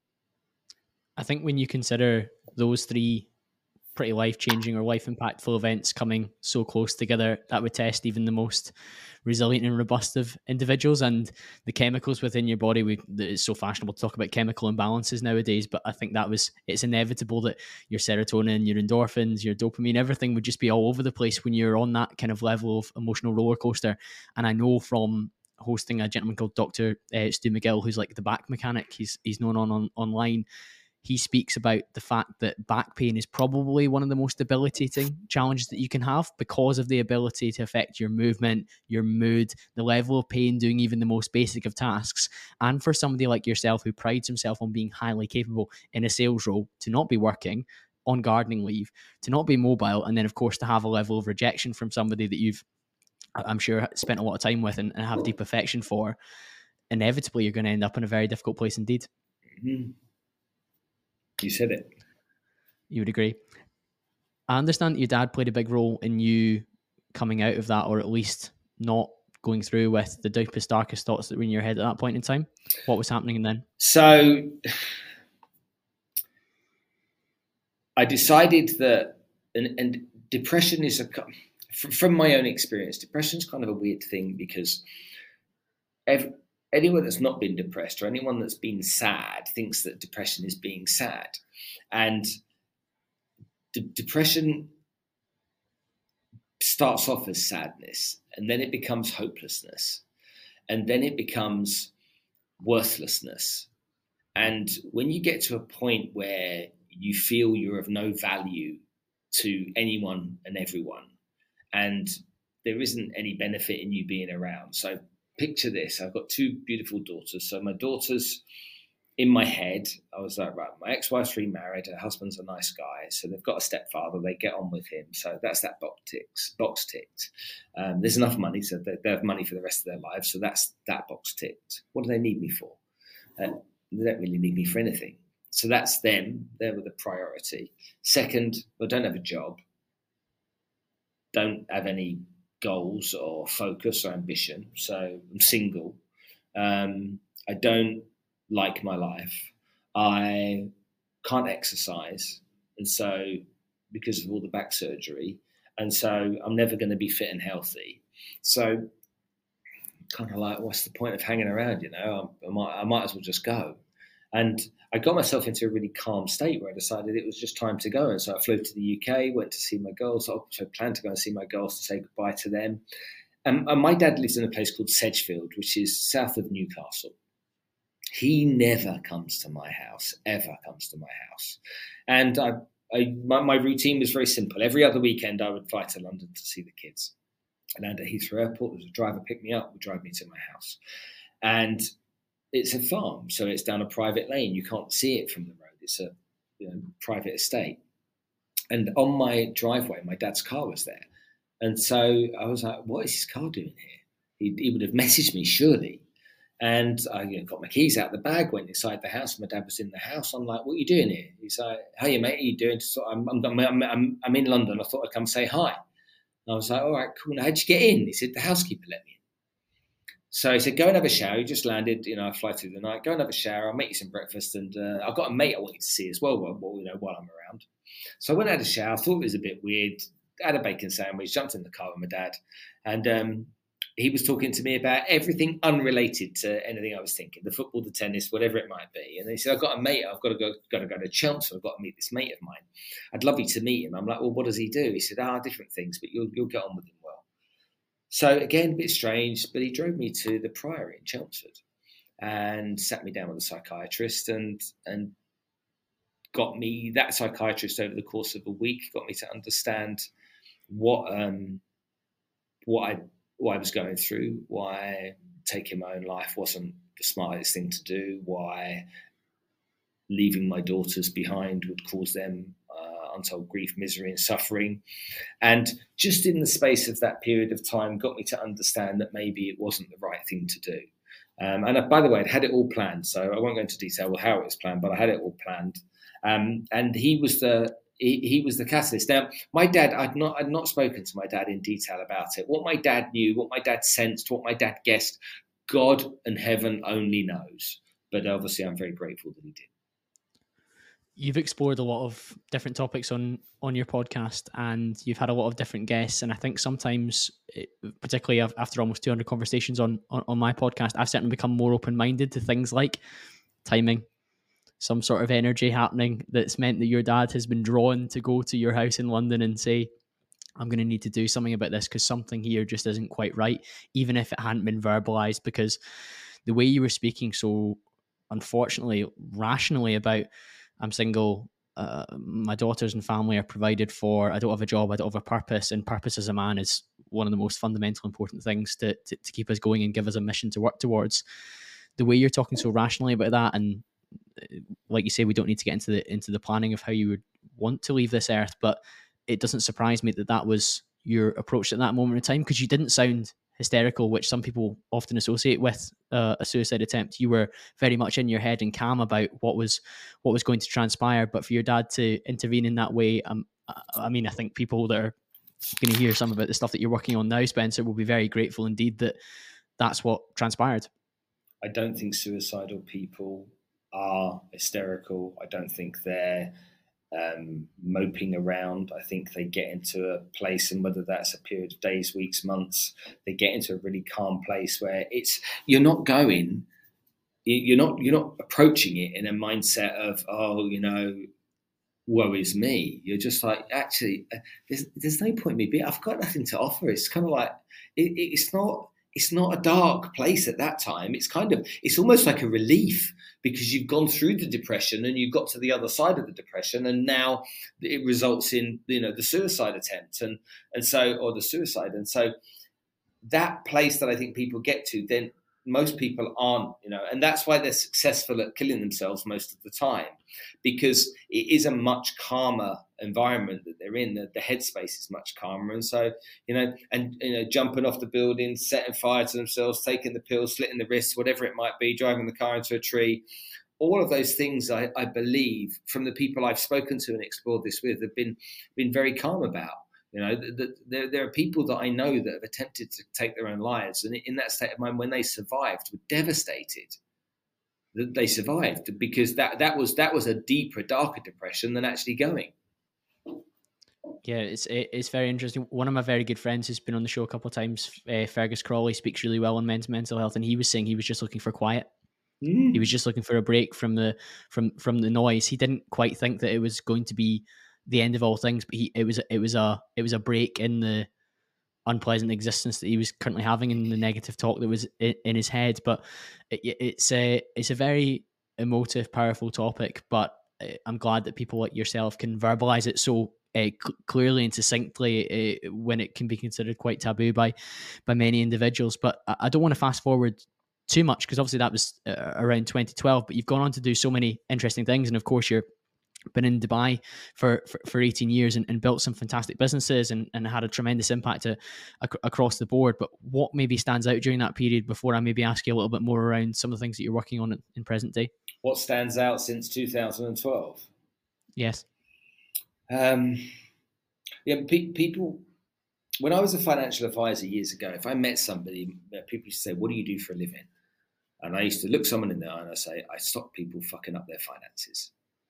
[SPEAKER 1] I think when you consider those three pretty life-changing or life-impactful events coming so close together, that would test even the most resilient and robust of individuals. And the chemicals within your body, we, it's so fashionable to talk about chemical imbalances nowadays, but I think that was, it's inevitable that your serotonin, your endorphins, your dopamine, everything would just be all over the place when you're on that kind of level of emotional roller coaster. And I know from hosting a gentleman called Doctor Uh, Stu McGill, who's like the back mechanic, he's he's known on, on online. He speaks about the fact that back pain is probably one of the most debilitating challenges that you can have, because of the ability to affect your movement, your mood, the level of pain doing even the most basic of tasks. And for somebody like yourself, who prides himself on being highly capable in a sales role, to not be working on gardening leave, to not be mobile, and then of course to have a level of rejection from somebody that you've, I'm sure, spent a lot of time with and, and have deep affection for, inevitably you're going to end up in a very difficult place indeed.
[SPEAKER 2] Mm-hmm. You said it.
[SPEAKER 1] You would agree. I understand that your dad played a big role in you coming out of that, or at least not going through with the deepest, darkest thoughts that were in your head at that point in time. What was happening then?
[SPEAKER 2] So I decided that, and, and depression is a, from my own experience, depression is kind of a weird thing, because every, anyone that's not been depressed, or anyone that's been sad, thinks that depression is being sad. And de- depression starts off as sadness, and then it becomes hopelessness, and then it becomes worthlessness. And when you get to a point where you feel you're of no value to anyone and everyone, and there isn't any benefit in you being around. So picture this. I've got two beautiful daughters. So my daughters, in my head, I was like, right, my ex-wife's remarried, her husband's a nice guy, so they've got a stepfather, they get on with him. So that's that box ticked. Box ticked. Um, there's enough money, so they, they have money for the rest of their lives. So that's that box ticked. What do they need me for? Uh, they don't really need me for anything. So that's them. They're the priority. Second, I don't have a job. Don't have any goals or focus or ambition. So I'm single. Um, I don't like my life. I can't exercise. And so, because of all the back surgery, and so I'm never going to be fit and healthy. So kind of like, what's the point of hanging around? You know, I, I might, I might as well just go. And I got myself into a really calm state where I decided it was just time to go. And so I flew to the U K, went to see my girls. I also planned to go and see my girls to say goodbye to them. And, and my dad lives in a place called Sedgefield, which is south of Newcastle. He never comes to my house, ever comes to my house. And I, I my, my routine was very simple. Every other weekend, I would fly to London to see the kids. I landed at Heathrow Airport. There was a driver picked me up, would drive me to my house. And it's a farm, so it's down a private lane. You can't see it from the road. It's a you know, private estate. And on my driveway, my dad's car was there. And so I was like, what is his car doing here? He, he would have messaged me, surely. And I you know, got my keys out of the bag, went inside the house. My dad was in the house. I'm like, what are you doing here? He's like, hey, mate, what are you doing? So I'm, I'm, I'm, I'm, I'm in London. I thought I'd come say hi. And I was like, all right, cool. Now, how'd you get in? He said, the housekeeper let me in. So he said, go and have a shower. You just landed, you know, I fly through the night. Go and have a shower. I'll make you some breakfast. And uh, I've got a mate I want you to see as well, while, you know, while I'm around. So I went and had a shower. I thought it was a bit weird. I had a bacon sandwich, jumped in the car with my dad. And um, he was talking to me about everything unrelated to anything I was thinking, the football, the tennis, whatever it might be. And he said, I've got a mate. I've got to go, got to go to Chelmsford. I've got to meet this mate of mine. I'd love you to meet him. I'm like, well, what does he do? He said, ah, different things, but you'll, you'll get on with him well. So again, a bit strange, but he drove me to the Priory in Chelmsford and sat me down with a psychiatrist and and got me, that psychiatrist over the course of a week, got me to understand what um, what I what I was going through, why taking my own life wasn't the smartest thing to do, why leaving my daughters behind would cause them uh, untold grief, misery and suffering. And just in the space of that period of time got me to understand that maybe it wasn't the right thing to do. Um, and uh, by the way, I'd had it all planned, so I won't go into detail how it was planned, but I had it all planned. Um, and he was the he, he was the catalyst. Now, my dad, I'd not I'd not spoken to my dad in detail about it. What my dad knew, what my dad sensed, what my dad guessed, God and heaven only knows. But obviously, I'm very grateful that he did.
[SPEAKER 1] You've explored a lot of different topics on on your podcast, and you've had a lot of different guests. And I think sometimes, particularly after almost two hundred conversations on, on, on my podcast, I've certainly become more open-minded to things like timing, some sort of energy happening that's meant that your dad has been drawn to go to your house in London and say, I'm going to need to do something about this because something here just isn't quite right, even if it hadn't been verbalized. Because the way you were speaking so, unfortunately, rationally about, I'm single, uh, my daughters and family are provided for, I don't have a job, I don't have a purpose, and purpose as a man is one of the most fundamental important things to, to, to keep us going and give us a mission to work towards. The way you're talking so rationally about that, and like you say, we don't need to get into the into the planning of how you would want to leave this earth, but it doesn't surprise me that that was your approach at that moment in time, because you didn't sound hysterical, which some people often associate with uh, a suicide attempt. You were very much in your head and calm about what was what was going to transpire. But for your dad to intervene in that way, um, I mean, I think people that are going to hear some about the stuff that you're working on now, Spencer, will be very grateful indeed that that's what transpired.
[SPEAKER 2] I don't think suicidal people are hysterical. I don't think they're um, moping around. I think they get into a place, and whether that's a period of days, weeks, months, they get into a really calm place where it's, you're not going, you're not, you're not approaching it in a mindset of, oh, you know, woe is me. You're just like, actually, there's, there's no point in me being, I've got nothing to offer. It's kind of like, it, it's not, it's not a dark place at that time. It's kind of, it's almost like a relief, because you've gone through the depression and you've got to the other side of the depression, and now it results in, you know, the suicide attempt and, and so, or the suicide. And so that place that I think people get to, then most people aren't, you know, and that's why they're successful at killing themselves most of the time, because it is a much calmer environment that they're in. The, the headspace is much calmer. And so, you know, and, you know, jumping off the building, setting fire to themselves, taking the pills, slitting the wrists, whatever it might be, driving the car into a tree, all of those things, I, I believe, from the people I've spoken to and explored this with, have been, been very calm about. You know, the, the, there, there are people that I know that have attempted to take their own lives, and in that state of mind, when they survived, were devastated that they survived, because that, that was that was a deeper, darker depression than actually going.
[SPEAKER 1] Yeah, it's it's very interesting. One of my very good friends who's been on the show a couple of times, uh, Fergus Crawley, speaks really well on men's mental health, and he was saying he was just looking for quiet. Mm. He was just looking for a break from the from from the noise. He didn't quite think that it was going to be the end of all things, but he, it was it was a it was a break in the unpleasant existence that he was currently having, in the negative talk that was in, in his head. But it, it's a it's a very emotive, powerful topic. But I'm glad that people like yourself can verbalize it so uh, cl- clearly and succinctly uh, when it can be considered quite taboo by by many individuals. But I, I don't want to fast forward too much, because obviously that was uh, around twenty twelve, but you've gone on to do so many interesting things. And of course, you're been in Dubai for, for, for eighteen years and, and built some fantastic businesses and, and had a tremendous impact to, ac- across the board. But what maybe stands out during that period, before I maybe ask you a little bit more around some of the things that you're working on in, in present day?
[SPEAKER 2] What stands out since two thousand twelve?
[SPEAKER 1] Yes.
[SPEAKER 2] Um, yeah, pe- people, when I was a financial advisor years ago, if I met somebody, people used to say, "What do you do for a living?" And I used to look someone in the eye and I say, "I stop people fucking up their finances."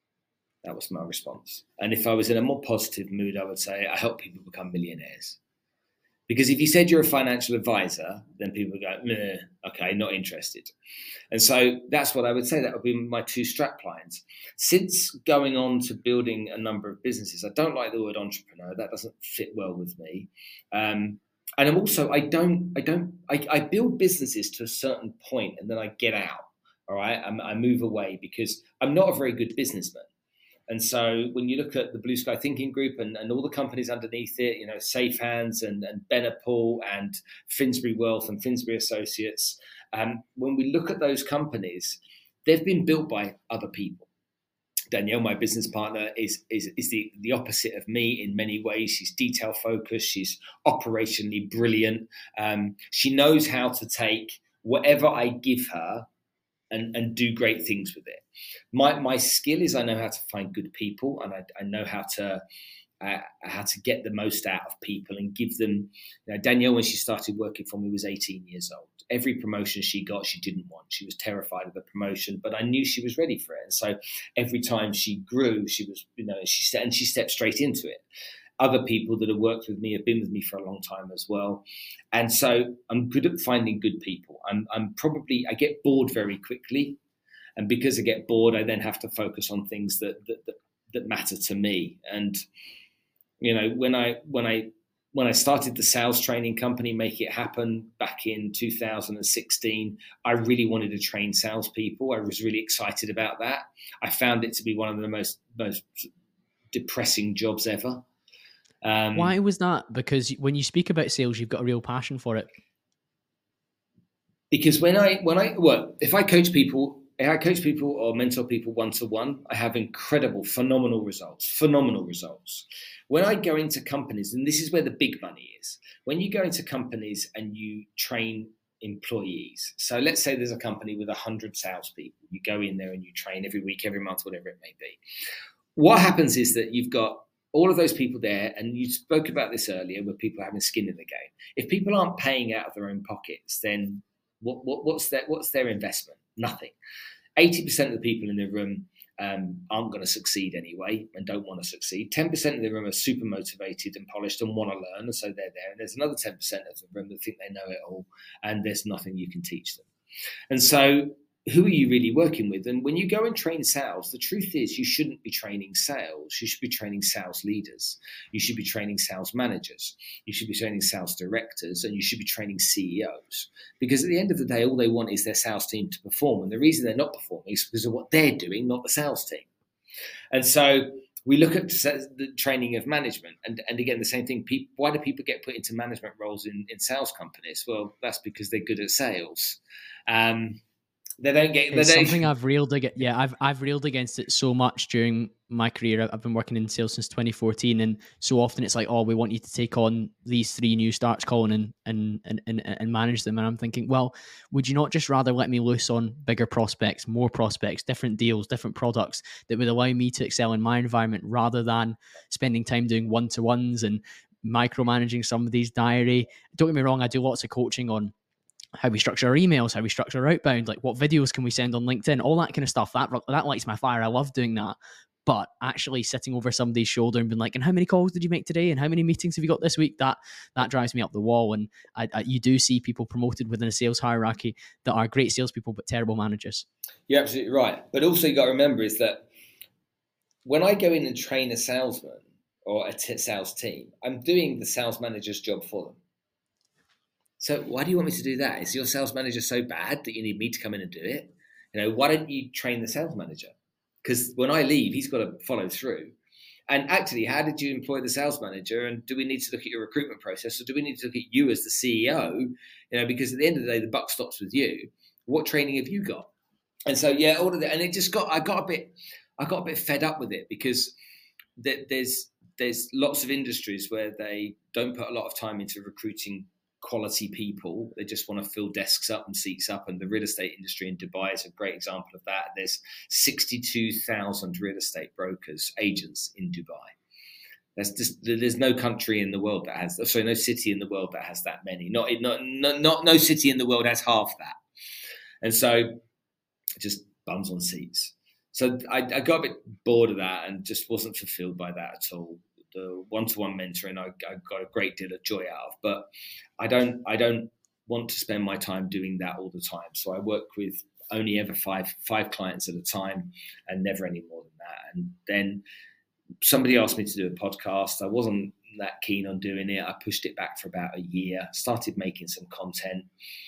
[SPEAKER 2] That was my response. And if I was in a more positive mood, I would say, "I help people become millionaires." Because if you said you're a financial advisor, then people would go, "Meh, okay, not interested." And so that's what I would say. That would be my two strap lines. Since going on to building a number of businesses, I don't like the word entrepreneur. That doesn't fit well with me. Um, and I'm also, I don't, I don't, I, I build businesses to a certain point and then I get out. All right. I, I move away because I'm not a very good businessman. And so when you look at the Blue Sky Thinking Group and, and all the companies underneath it, you know, Safe Hands and, and Benepool and Finsbury Wealth and Finsbury Associates, um, when we look at those companies, they've been built by other people. Danielle, my business partner, is is, is the, the opposite of me in many ways. She's detail focused. She's operationally brilliant. Um, she knows how to take whatever I give her And, and do great things with it. My my skill is I know how to find good people, and I, I know how to uh, how to get the most out of people and give them. You know, Danielle, when she started working for me, was eighteen years old. Every promotion she got, she didn't want. She was terrified of the promotion, but I knew she was ready for it. And so every time she grew, she was, you know, she and she stepped straight into it. Other people that have worked with me have been with me for a long time as well. And so I'm good at finding good people. I'm, I'm probably, I get bored very quickly. And because I get bored, I then have to focus on things that, that, that, that matter to me. And, you know, when I, when I, when I started the sales training company, Make It Happen, back in two thousand sixteen, I really wanted to train salespeople. I was really excited about that. I found it to be one of the most, most depressing jobs ever.
[SPEAKER 1] Um, Why was that? Because when you speak about sales, you've got a real passion for it.
[SPEAKER 2] Because when I, when I, well, if I coach people, if I coach people or mentor people one-to-one, I have incredible, phenomenal results, phenomenal results. When I go into companies, and this is where the big money is, when you go into companies and you train employees. So let's say there's a company with a hundred salespeople. You go in there and you train every week, every month, whatever it may be. What happens is that you've got all of those people there, and you spoke about this earlier, where people are having skin in the game. If people aren't paying out of their own pockets, then what, what, what's their what's their investment? Nothing. eighty percent of the people in the room um, aren't going to succeed anyway and don't want to succeed. ten percent of the room are super motivated and polished and want to learn, and so they're there. And there's another ten percent of the room that think they know it all, and there's nothing you can teach them. And so who are you really working with? And when you go and train sales, the truth is you shouldn't be training sales. You should be training sales leaders. You should be training sales managers. You should be training sales directors, and you should be training C E Os. Because at the end of the day, all they want is their sales team to perform. And the reason they're not performing is because of what they're doing, not the sales team. And so we look at the training of management. And, and again, the same thing. People, why do people get put into management roles in, in sales companies? Well, that's because they're good at sales. Um, They don't get. They
[SPEAKER 1] it's
[SPEAKER 2] don't...
[SPEAKER 1] something I've railed against. Yeah, I've I've railed against it so much during my career. I've been working in sales since twenty fourteen, and so often it's like, oh, we want you to take on these three new starts, Colin, and and and and, and manage them. And I'm thinking, well, would you not just rather let me loose on bigger prospects, more prospects, different deals, different products that would allow me to excel in my environment, rather than spending time doing one to ones and micromanaging somebody's diary? Don't get me wrong, I do lots of coaching on how we structure our emails, how we structure our outbound, like what videos can we send on LinkedIn, all that kind of stuff. That that lights my fire. I love doing that. But actually sitting over somebody's shoulder and being like, and how many calls did you make today? And how many meetings have you got this week? That that drives me up the wall. And I, I, you do see people promoted within a sales hierarchy that are great salespeople, but terrible managers.
[SPEAKER 2] You're absolutely right. But also you got to remember is that when I go in and train a salesman or a t- sales team, I'm doing the sales manager's job for them. So why do you want me to do that? Is your sales manager so bad that you need me to come in and do it? You know, why don't you train the sales manager? Because when I leave, he's got to follow through. And actually, how did you employ the sales manager? And do we need to look at your recruitment process, or do we need to look at you as the C E O? You know, because at the end of the day, the buck stops with you. What training have you got? And so, yeah, all of that. And it just got, I got a bit, I got a bit fed up with it, because there's, there's lots of industries where they don't put a lot of time into recruiting quality people. They just want to fill desks up and seats up. And the real estate industry in Dubai is a great example of that. There's sixty-two thousand real estate brokers, agents in Dubai. There's just, there's no country in the world that has, sorry, no city in the world that has that many. Not, not, not, not no city in the world has half that. And so just bums on seats. So I, I got a bit bored of that and just wasn't fulfilled by that at all. The one-to-one mentoring I, I got a great deal of joy out of, but I don't I don't want to spend my time doing that all the time. So I work with only ever five five clients at a time, and never any more than that. And then somebody asked me to do a podcast. I wasn't that keen on doing it. I pushed it back for about a year, started making some content,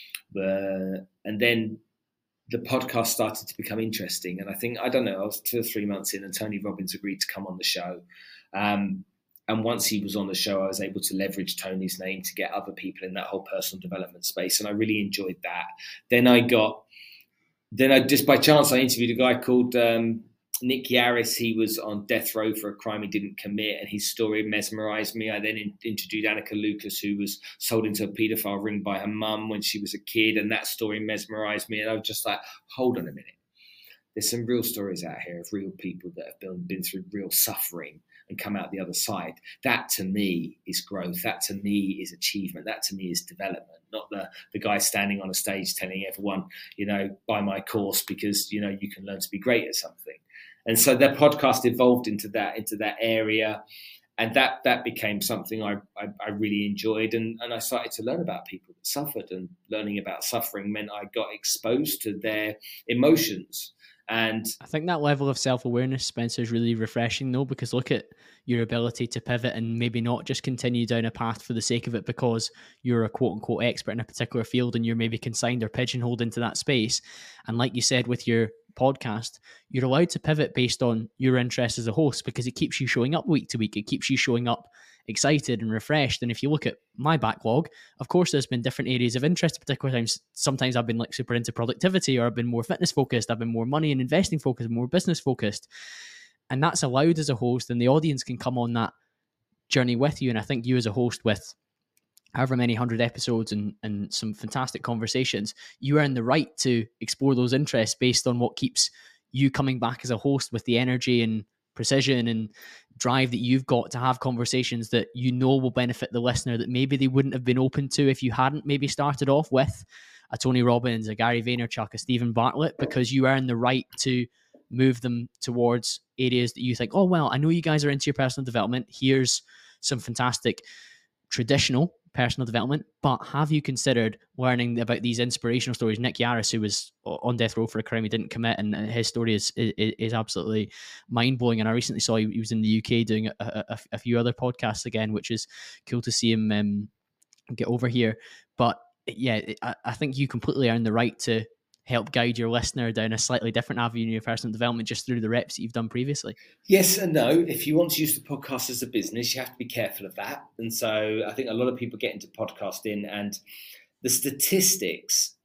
[SPEAKER 2] uh, and then the podcast started to become interesting. And I think, I don't know, I was two or three months in, and Tony Robbins agreed to come on the show. Um, and once he was on the show, I was able to leverage Tony's name to get other people in that whole personal development space. And I really enjoyed that. Then I got, then I just by chance, I interviewed a guy called um, Nick Yaris. He was on death row for a crime he didn't commit, and his story mesmerized me. I then in, introduced Annika Lucas, who was sold into a paedophile ring by her mum when she was a kid, and that story mesmerized me. And I was just like, hold on a minute. There's some real stories out here of real people that have been, been through real suffering and come out the other side. That to me is growth. That to me is achievement. That to me is development, not the, the guy standing on a stage telling everyone, you know, buy my course because, you know, you can learn to be great at something. And so their podcast evolved into that, into that area. And that that became something I, I, I really enjoyed. And, and I started to learn about people that suffered, and learning about suffering meant I got exposed to their emotions. And
[SPEAKER 1] I think that level of self-awareness, Spencer, is really refreshing though, because look at your ability to pivot and maybe not just continue down a path for the sake of it because you're a quote unquote expert in a particular field and you're maybe consigned or pigeonholed into that space. And like you said with your podcast, you're allowed to pivot based on your interests as a host, because it keeps you showing up week to week. It keeps you showing up excited and refreshed. And if you look at my backlog, of course, there's been different areas of interest at particular times. Sometimes I've been like super into productivity, or I've been more fitness focused. I've been more money and investing focused, more business focused. And that's allowed as a host, and the audience can come on that journey with you. And I think you as a host with however many hundred episodes and, and some fantastic conversations, you earn the right to explore those interests based on what keeps you coming back as a host with the energy and precision and drive that you've got to have conversations that you know will benefit the listener, that maybe they wouldn't have been open to if you hadn't maybe started off with a Tony Robbins, a Gary Vaynerchuk, a Stephen Bartlett, because you earn the right to move them towards areas that you think, oh, well, I know you guys are into your personal development. Here's some fantastic traditional personal development, but have you considered learning about these inspirational stories? Nick Yaris, who was on death row for a crime he didn't commit, and his story is is, is absolutely mind-blowing. And I recently saw he, he was in the U K doing a, a, a few other podcasts again, which is cool to see him um, get over here. But yeah, I, I think you completely earn the right to help guide your listener down a slightly different avenue in your personal development just through the reps that you've done previously.
[SPEAKER 2] Yes and no. If you want to use the podcast as a business, you have to be careful of that. And so I think a lot of people get into podcasting, and the statistics.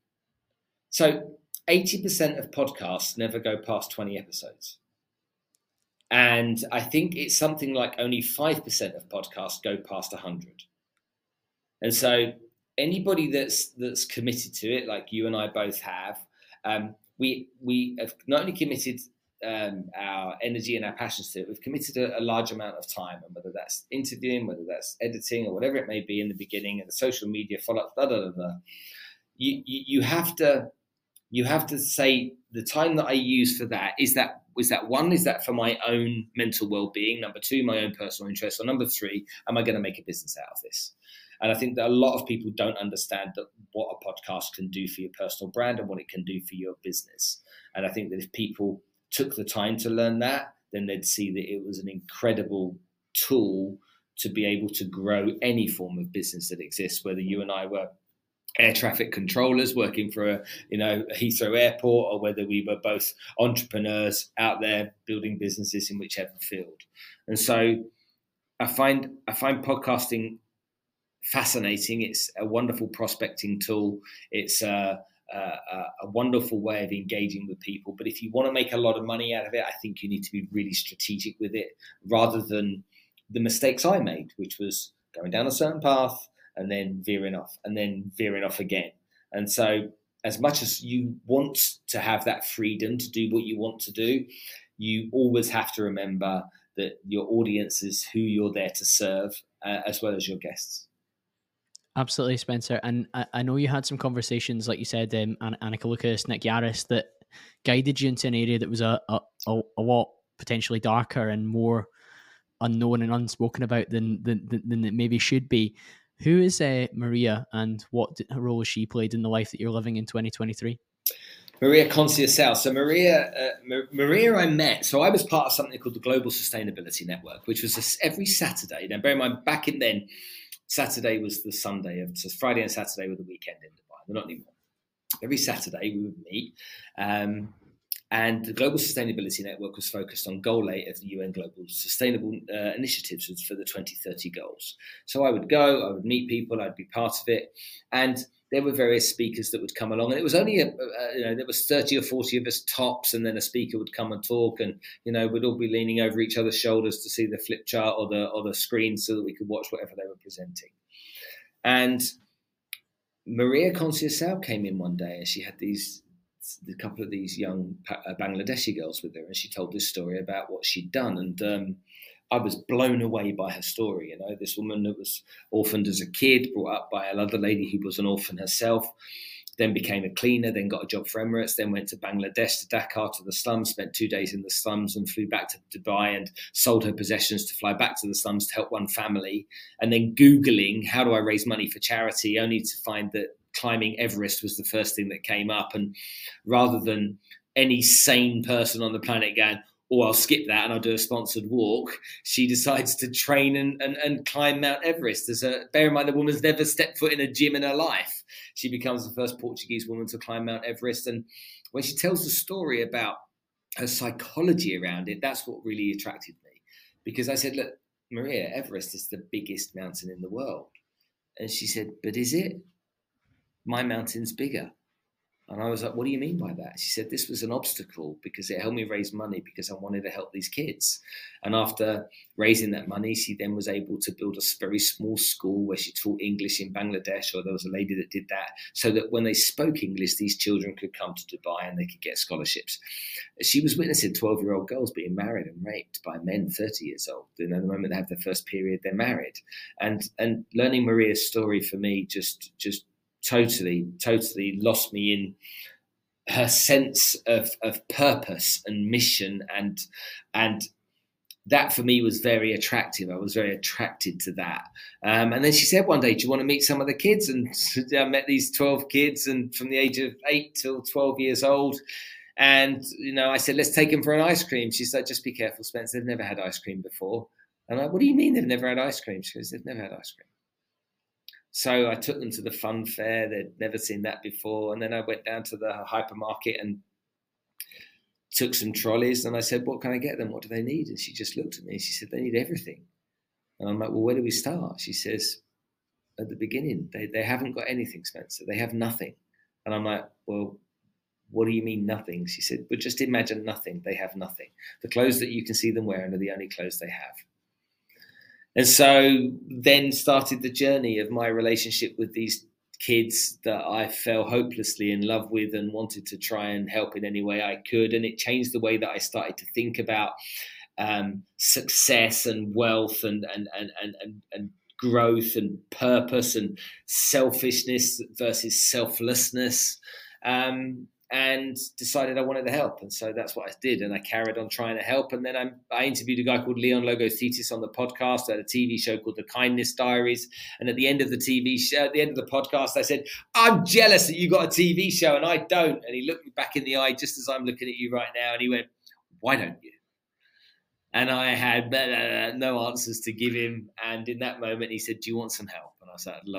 [SPEAKER 2] So eighty percent of podcasts never go past twenty episodes. And I think it's something like only five percent of podcasts go past one hundred. And so anybody that's that's committed to it, like you and I both have, um, we we have not only committed um, our energy and our passions to it, we've committed a, a large amount of time, and whether that's interviewing, whether that's editing, or whatever it may be in the beginning, and the social media follow-up, da, da, da, da. You, you you have to you have to say the time that I use for that is that is that one, is that for my own mental well-being? Number two, my own personal interests. Or number three, am I going to make a business out of this? And I think that a lot of people don't understand that what a podcast can do for your personal brand and what it can do for your business. And I think that if people took the time to learn that, then they'd see that it was an incredible tool to be able to grow any form of business that exists, whether you and I were air traffic controllers working for a, you know, a Heathrow Airport, or whether we were both entrepreneurs out there building businesses in whichever field. And so I find I find podcasting fascinating. It's a wonderful prospecting tool. It's a, a, a wonderful way of engaging with people. But if you want to make a lot of money out of it, I think you need to be really strategic with it, rather than the mistakes I made, which was going down a certain path and then veering off and then veering off again. And so as much as you want to have that freedom to do what you want to do, you always have to remember that your audience is who you're there to serve, uh, as well as your guests.
[SPEAKER 1] Absolutely, Spencer. And I, I know you had some conversations, like you said, um, Annika Lucas, Nick Yaris, that guided you into an area that was a, a, a lot potentially darker and more unknown and unspoken about than than, than it maybe should be. Who is uh, Maria, and what role has she played in the life that you're living in twenty twenty-three?
[SPEAKER 2] Maria Conceição. So Maria, uh, Maria, I met. So I was part of something called the Global Sustainability Network, which was a, every Saturday. Now, bear in mind, back in then, Saturday was the Sunday of, so Friday and Saturday were the weekend in Dubai. They're not anymore. Every Saturday we would meet, um, and the Global Sustainability Network was focused on Goal eight of the U N Global Sustainable uh, Initiatives for the twenty thirty goals. So I would go, I would meet people, I'd be part of it, and there were various speakers that would come along, and it was only a, a, you know, there was thirty or forty of us tops, and then a speaker would come and talk, and you know we'd all be leaning over each other's shoulders to see the flip chart or the or the screen so that we could watch whatever they were presenting. And Maria Conceição came in one day, and she had these a couple of these young Bangladeshi girls with her, and she told this story about what she'd done, and um, I was blown away by her story. You know, this woman that was orphaned as a kid, brought up by another lady who was an orphan herself, then became a cleaner, then got a job for Emirates, then went to Bangladesh, to Dhaka, to the slums, spent two days in the slums and flew back to Dubai and sold her possessions to fly back to the slums to help one family. And then Googling, how do I raise money for charity, only to find that climbing Everest was the first thing that came up. And rather than any sane person on the planet going, oh, I'll skip that and I'll do a sponsored walk, she decides to train and, and, and climb Mount Everest. As a, bear in mind, the woman's never stepped foot in a gym in her life. She becomes the first Portuguese woman to climb Mount Everest. And when she tells the story about her psychology around it, that's what really attracted me. Because I said, look, Maria, Everest is the biggest mountain in the world. And she said, but is it? My mountain's bigger. And I was like, what do you mean by that? She said, this was an obstacle because it helped me raise money because I wanted to help these kids. And after raising that money, she then was able to build a very small school where she taught English in Bangladesh, or there was a lady that did that, so that when they spoke English, these children could come to Dubai and they could get scholarships. She was witnessing twelve-year-old girls being married and raped by men thirty years old. And at the moment they have their first period, they're married. And and learning Maria's story for me just just totally, totally lost me in her sense of, of purpose and mission. And, and that for me was very attractive. I was very attracted to that. Um, and then she said one day, do you want to meet some of the kids? And I met these twelve kids, and from the age of eight till twelve years old. And, you know, I said, let's take them for an ice cream. She said, just be careful, Spencer. They've never had ice cream before. And I'm like, what do you mean they've never had ice cream? She goes, they've never had ice cream. So I took them to the fun fair. They'd never seen that before. And then I went down to the hypermarket and took some trolleys. And I said, what can I get them? What do they need? And she just looked at me. She said, they need everything. And I'm like, well, where do we start? She says, at the beginning, they, they haven't got anything, Spencer. They have nothing. And I'm like, well, what do you mean nothing? She said, but just imagine nothing. They have nothing. The clothes that you can see them wearing are the only clothes they have. And so then started the journey of my relationship with these kids that I fell hopelessly in love with and wanted to try and help in any way I could. And it changed the way that I started to think about um, success and wealth and, and, and, and, and, and growth and purpose and selfishness versus selflessness. Um, and decided I wanted to help. And so that's what I did. And I carried on trying to help. And then I, I interviewed a guy called Leon Logothetis on the podcast. I had a T V show called The Kindness Diaries. And at the end of the T V show, at the end of the podcast, I said, I'm jealous that you got a T V show and I don't. And he looked me back in the eye just as I'm looking at you right now. And he went, why don't you? And I had uh, no answers to give him. And in that moment, he said, do you want some help? And I said, I'd love some help.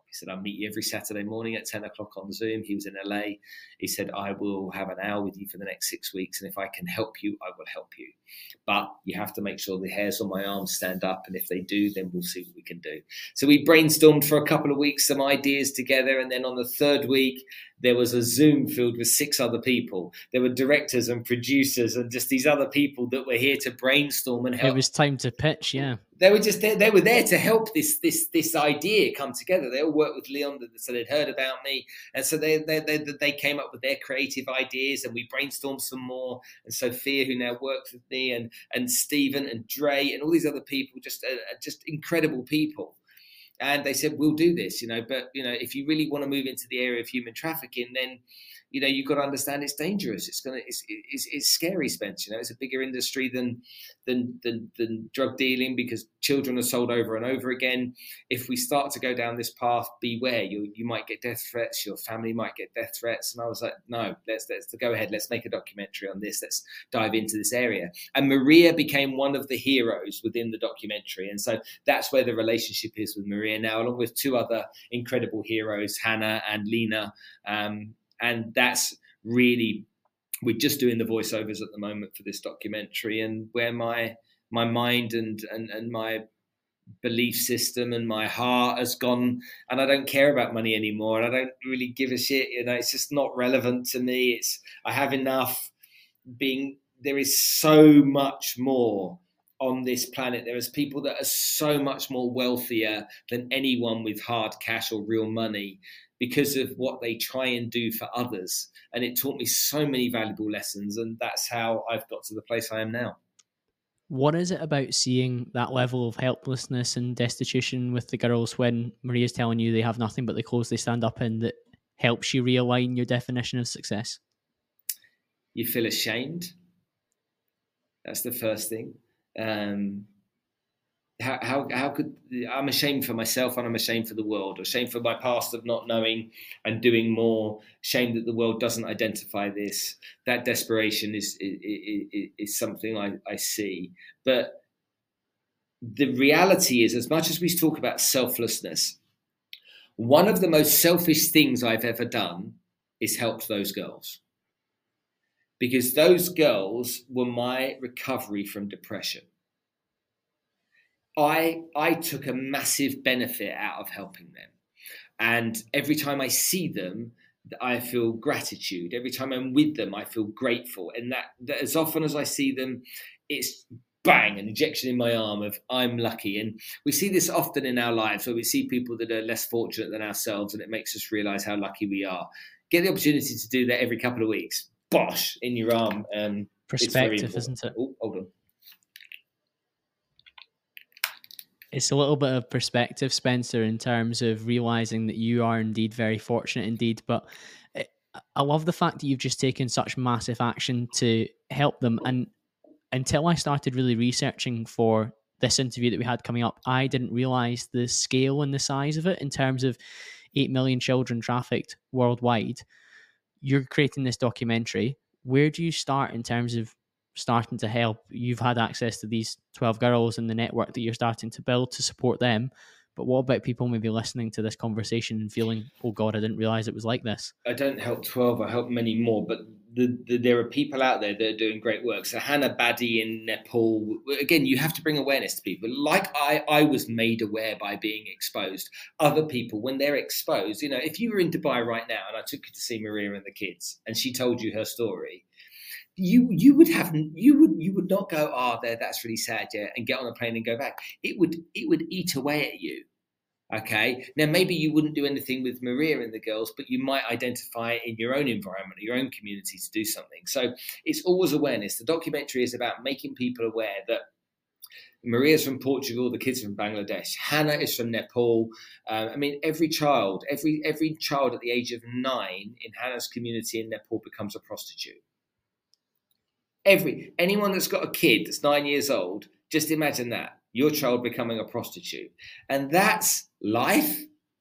[SPEAKER 2] He said, I'll meet you every Saturday morning at ten o'clock on Zoom. He was in L A. He said, I will have an hour with you for the next six weeks. And if I can help you, I will help you. But you have to make sure the hairs on my arms stand up. And if they do, then we'll see what we can do. So we brainstormed for a couple of weeks, some ideas together. And then on the third week, there was a Zoom filled with six other people. There were directors and producers and just these other people that were here to brainstorm and help.
[SPEAKER 1] It was time to pitch, yeah.
[SPEAKER 2] They were just there, they were there to help this this this idea come together. They all worked with Leon, so they'd heard about me, and so they they they, they came up with their creative ideas, and we brainstormed some more. And Sophia, who now works with me, and and Stephen and Dre and all these other people, just uh, just incredible people. And they said, we'll do this, you know, but, you know, if you really want to move into the area of human trafficking, then, you know, you've got to understand it's dangerous. It's going to, it's, it's, it's scary, Spence. You know, it's a bigger industry than, than, than, than drug dealing, because children are sold over and over again. If we start to go down this path, beware, you, you might get death threats. Your family might get death threats. And I was like, no, let's, let's go ahead. Let's make a documentary on this. Let's dive into this area. And Maria became one of the heroes within the documentary. And so that's where the relationship is with Maria now, along with two other incredible heroes, Hannah and Lena. Um, and that's really, we're just doing the voiceovers at the moment for this documentary, and where my my mind and and and my belief system and my heart has gone, and I don't care about money anymore, and I don't really give a shit. You know, it's just not relevant to me. It's, I have enough being, there is so much more on this planet. There is people that are so much more wealthier than anyone with hard cash or real money, because of what they try and do for others. And it taught me so many valuable lessons. And that's how I've got to the place I am now.
[SPEAKER 1] What is it about seeing that level of helplessness and destitution with the girls when Maria's telling you they have nothing but the clothes they stand up in that helps you realign your definition of success?
[SPEAKER 2] You feel ashamed. That's the first thing. Um, How, how how could, I'm ashamed for myself, and I'm ashamed for the world, ashamed for my past of not knowing and doing more, ashamed that the world doesn't identify this. That desperation is is, is something I, I see. But the reality is, as much as we talk about selflessness, one of the most selfish things I've ever done is helped those girls. Because those girls were my recovery from depression. I I took a massive benefit out of helping them. And every time I see them, I feel gratitude. Every time I'm with them, I feel grateful. And that, that as often as I see them, it's bang, an injection in my arm of I'm lucky. And we see this often in our lives, where we see people that are less fortunate than ourselves, and it makes us realize how lucky we are. Get the opportunity to do that every couple of weeks. Bosh, in your arm. Um,
[SPEAKER 1] Perspective, isn't it?
[SPEAKER 2] Oh, hold on.
[SPEAKER 1] It's a little bit of perspective, Spencer, in terms of realizing that you are indeed very fortunate indeed. But I love the fact that you've just taken such massive action to help them. And until I started really researching for this interview that we had coming up, I didn't realize the scale and the size of it in terms of eight million children trafficked worldwide. You're creating this documentary. Where do you start in terms of starting to help? You've had access to these twelve girls and the network that you're starting to build to support them. But what about people maybe listening to this conversation and feeling, oh God, I didn't realize it was like this?
[SPEAKER 2] I don't help twelve, I help many more, but the, the, there are people out there that are doing great work. So Hannah Badi in Nepal, again, you have to bring awareness to people. Like I, I was made aware by being exposed. Other people, when they're exposed, you know, if you were in Dubai right now and I took you to see Maria and the kids and she told you her story, you you would have you would you would not go, oh, there, that's really sad, yeah, and get on a plane and go back. It would it would eat away at you. Okay, now maybe you wouldn't do anything with Maria and the girls, but you might identify in your own environment, your own community, to do something. So it's always awareness. The documentary is about making people aware that Maria's from Portugal, the kids are from Bangladesh, Hannah is from Nepal. Uh, I mean, every child, every every child at the age of nine in Hannah's community in Nepal becomes a prostitute. Every anyone that's got a kid that's nine years old, just imagine that. Your child becoming a prostitute. And that's life.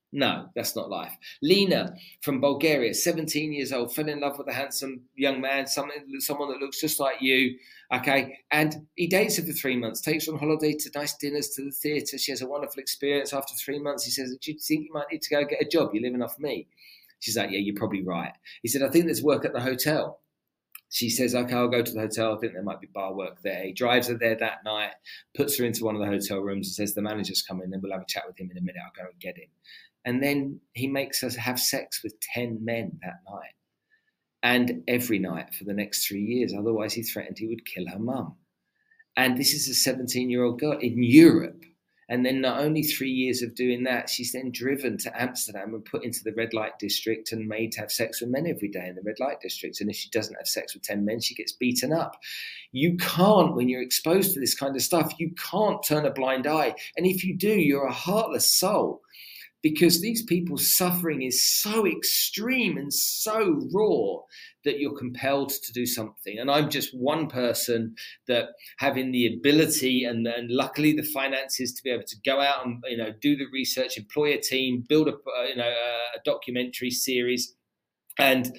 [SPEAKER 2] No, that's not life. Lena from Bulgaria, seventeen years old, fell in love with a handsome young man, someone, someone that looks just like you, okay? And he dates her for three months, takes her on holiday to nice dinners, to the theatre. She has a wonderful experience. After three months, he says, do you think you might need to go get a job? You're living off me. She's like, yeah, you're probably right. He said, I think there's work at the hotel. She says, okay, I'll go to the hotel. I think there might be bar work there. He drives her there that night, puts her into one of the hotel rooms and says, the manager's coming, and we'll have a chat with him in a minute. I'll go and get him. And then he makes us have sex with ten men that night. And every night for the next three years. Otherwise, he threatened he would kill her mum. And this is a seventeen-year-old girl in Europe. And then not only three years of doing that, she's then driven to Amsterdam and put into the red light district and made to have sex with men every day in the red light district. And if she doesn't have sex with ten men, she gets beaten up. You can't, when you're exposed to this kind of stuff, you can't turn a blind eye. And if you do, you're a heartless soul. Because these people's suffering is so extreme and so raw that you're compelled to do something. And I'm just one person that having the ability and, and luckily the finances to be able to go out and, you know, do the research, employ a team, build a, you know, a documentary series and,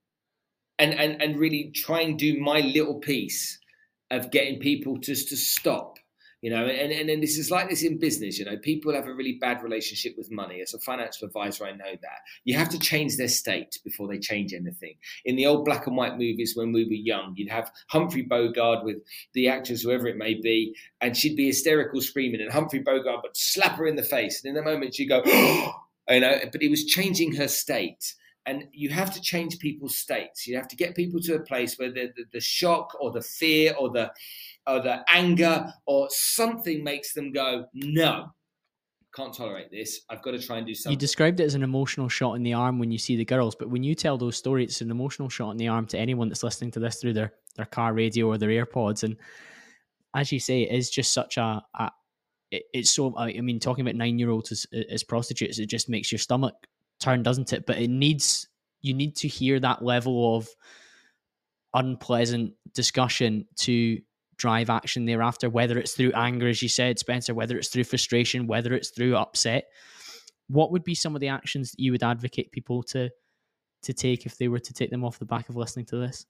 [SPEAKER 2] and, and, and really try and do my little piece of getting people just to stop. You know, and, and, and this is like this in business, you know, people have a really bad relationship with money. As a financial advisor, I know that. You have to change their state before they change anything. In the old black and white movies when we were young, you'd have Humphrey Bogart with the actress, whoever it may be, and she'd be hysterical screaming, and Humphrey Bogart would slap her in the face. And in the moment she'd go, oh, you know, but it was changing her state. And you have to change people's states. You have to get people to a place where the, the, the shock or the fear or the or the anger or something makes them go, no, can't tolerate this. I've got to try and do something.
[SPEAKER 1] You described it as an emotional shot in the arm when you see the girls, but when you tell those stories, it's an emotional shot in the arm to anyone that's listening to this through their, their car radio or their AirPods. And as you say, it is just such a, a it, it's so, I mean, talking about nine-year-olds as, as prostitutes, it just makes your stomach turn, doesn't it? But it needs, you need to hear that level of unpleasant discussion to drive action thereafter, whether it's through anger, as you said, Spencer, whether it's through frustration, whether it's through upset. What would be some of the actions that you would advocate people to to take if they were to take them off the back of listening to this?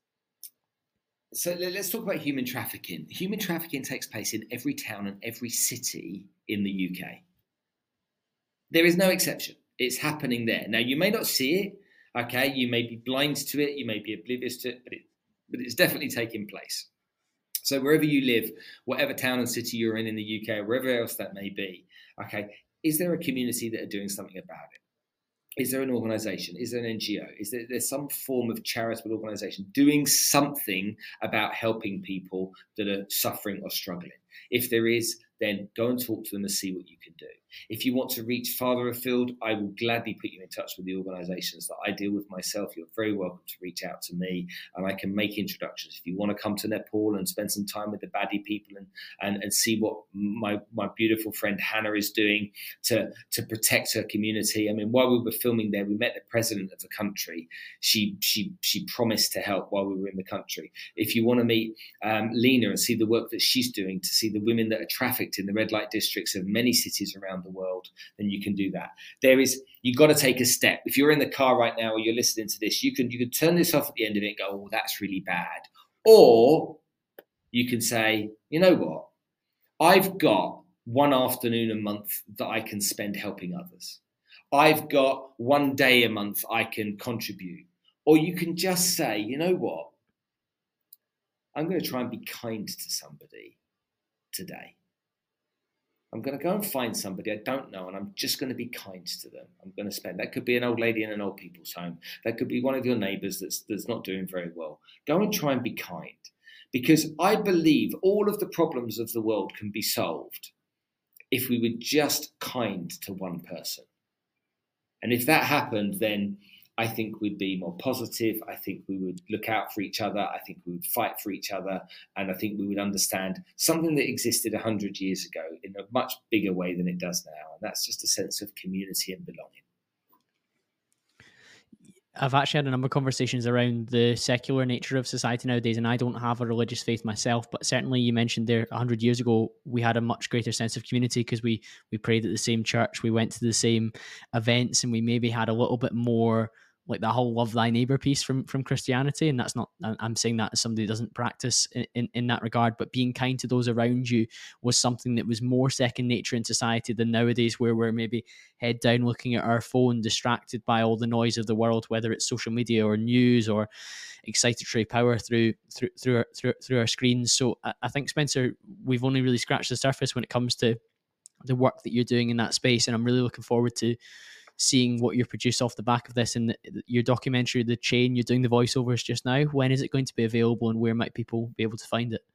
[SPEAKER 2] So let's talk about human trafficking. Human trafficking takes place in every town and every city in the U K. There is no exception. It's happening there. Now, you may not see it, okay? You may be blind to it, you may be oblivious to it, but, it, but it's definitely taking place. So wherever you live, whatever town and city you're in in the U K, or wherever else that may be, okay, is there a community that are doing something about it? Is there an organisation? Is there an N G O? Is there there's some form of charitable organisation doing something about helping people that are suffering or struggling? If there is, then go and talk to them and see what you can do. If you want to reach farther afield, I will gladly put you in touch with the organisations that I deal with myself. You're very welcome to reach out to me and I can make introductions. If you want to come to Nepal and spend some time with the Badi people and, and, and see what my, my beautiful friend Hannah is doing to, to protect her community. I mean, while we were filming there, we met the president of the country. She, she, she promised to help while we were in the country. If you want to meet um, Lena and see the work that she's doing to see the women that are trafficked in the red light districts of many cities around the world, then you can do that. There is, you've got to take a step. If you're in the car right now or you're listening to this, you can you can turn this off at the end of it and go, oh, that's really bad. Or you can say, you know what? I've got one afternoon a month that I can spend helping others. I've got one day a month I can contribute. Or you can just say, you know what? I'm going to try and be kind to somebody today. I'm going to go and find somebody I don't know, and I'm just going to be kind to them. I'm going to spend, that could be an old lady in an old people's home. That could be one of your neighbours that's, that's not doing very well. Go and try and be kind. Because I believe all of the problems of the world can be solved if we were just kind to one person. And if that happened, then I think we'd be more positive. I think we would look out for each other. I think we would fight for each other. And I think we would understand something that existed one hundred years ago in a much bigger way than it does now. And that's just a sense of community and belonging.
[SPEAKER 1] I've actually had a number of conversations around the secular nature of society nowadays, and I don't have a religious faith myself, but certainly you mentioned there a hundred years ago, we had a much greater sense of community because we, we prayed at the same church, we went to the same events, and we maybe had a little bit more like the whole love thy neighbor piece from from Christianity. And that's not, I'm saying that as somebody who doesn't practice in, in, in that regard, but being kind to those around you was something that was more second nature in society than nowadays, where we're maybe head down looking at our phone, distracted by all the noise of the world, whether it's social media or news or excitatory power through through through our, through, through our screens. So I, I think, Spencer, we've only really scratched the surface when it comes to the work that you're doing in that space, and I'm really looking forward to seeing what you produce off the back of this. And the, your documentary, The Chain, you're doing the voiceovers just now. When is it going to be available, and where might people be able to find it?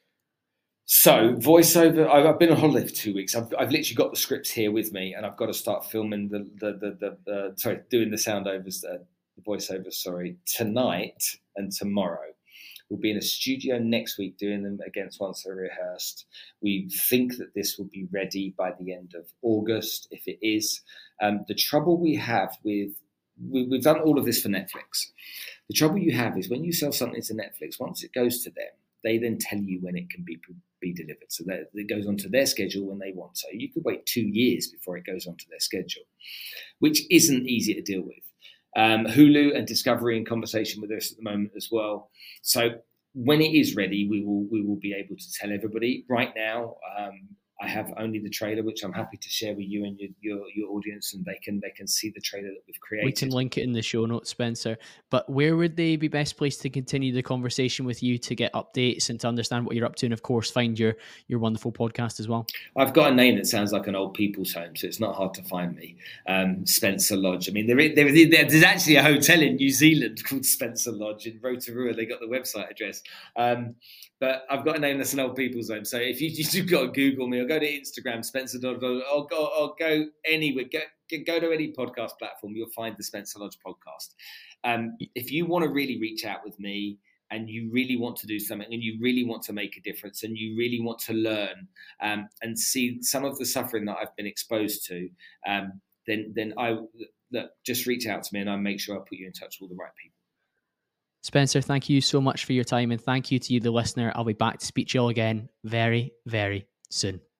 [SPEAKER 2] So voiceover, I've been on holiday for two weeks. I've, I've literally got the scripts here with me, and I've got to start filming the the the, the uh, sorry, doing the sound overs, uh, the voiceovers, sorry, tonight and tomorrow. We'll be in a studio next week doing them against once they're rehearsed. We think that this will be ready by the end of August. If it is, um, the trouble we have with, we, we've done all of this for Netflix. The trouble you have is when you sell something to Netflix, once it goes to them, they then tell you when it can be be delivered. So that it goes onto their schedule when they want. So you could wait two years before it goes onto their schedule, which isn't easy to deal with. Um, Hulu and Discovery in conversation with us at the moment as well. So when it is ready, we will we will be able to tell everybody. Right now, um, I have only the trailer, which I'm happy to share with you and your, your your audience, and they can they can see the trailer that we've created.
[SPEAKER 1] We can link it in the show notes, Spencer. But where would they be best placed to continue the conversation with you, to get updates and to understand what you're up to, and of course find your your wonderful podcast as well?
[SPEAKER 2] I've got a name that sounds like an old people's home, so it's not hard to find me. Um, Spencer Lodge. I mean, there, there, there's actually a hotel in New Zealand called Spencer Lodge in Rotorua. They got the website address. Um, But I've got a name that's an old people's home. So if you, you've got to Google me or go to Instagram, Spencer Lodge, or go, or go anywhere, go, go to any podcast platform, you'll find the Spencer Lodge podcast. Um, if you want to really reach out with me and you really want to do something and you really want to make a difference and you really want to learn um, and see some of the suffering that I've been exposed to, um, then then I look, just reach out to me and I'll make sure I put you in touch with all the right people.
[SPEAKER 1] Spencer, thank you so much for your time, and thank you to you, the listener. I'll be back to speak to you all again very, very soon.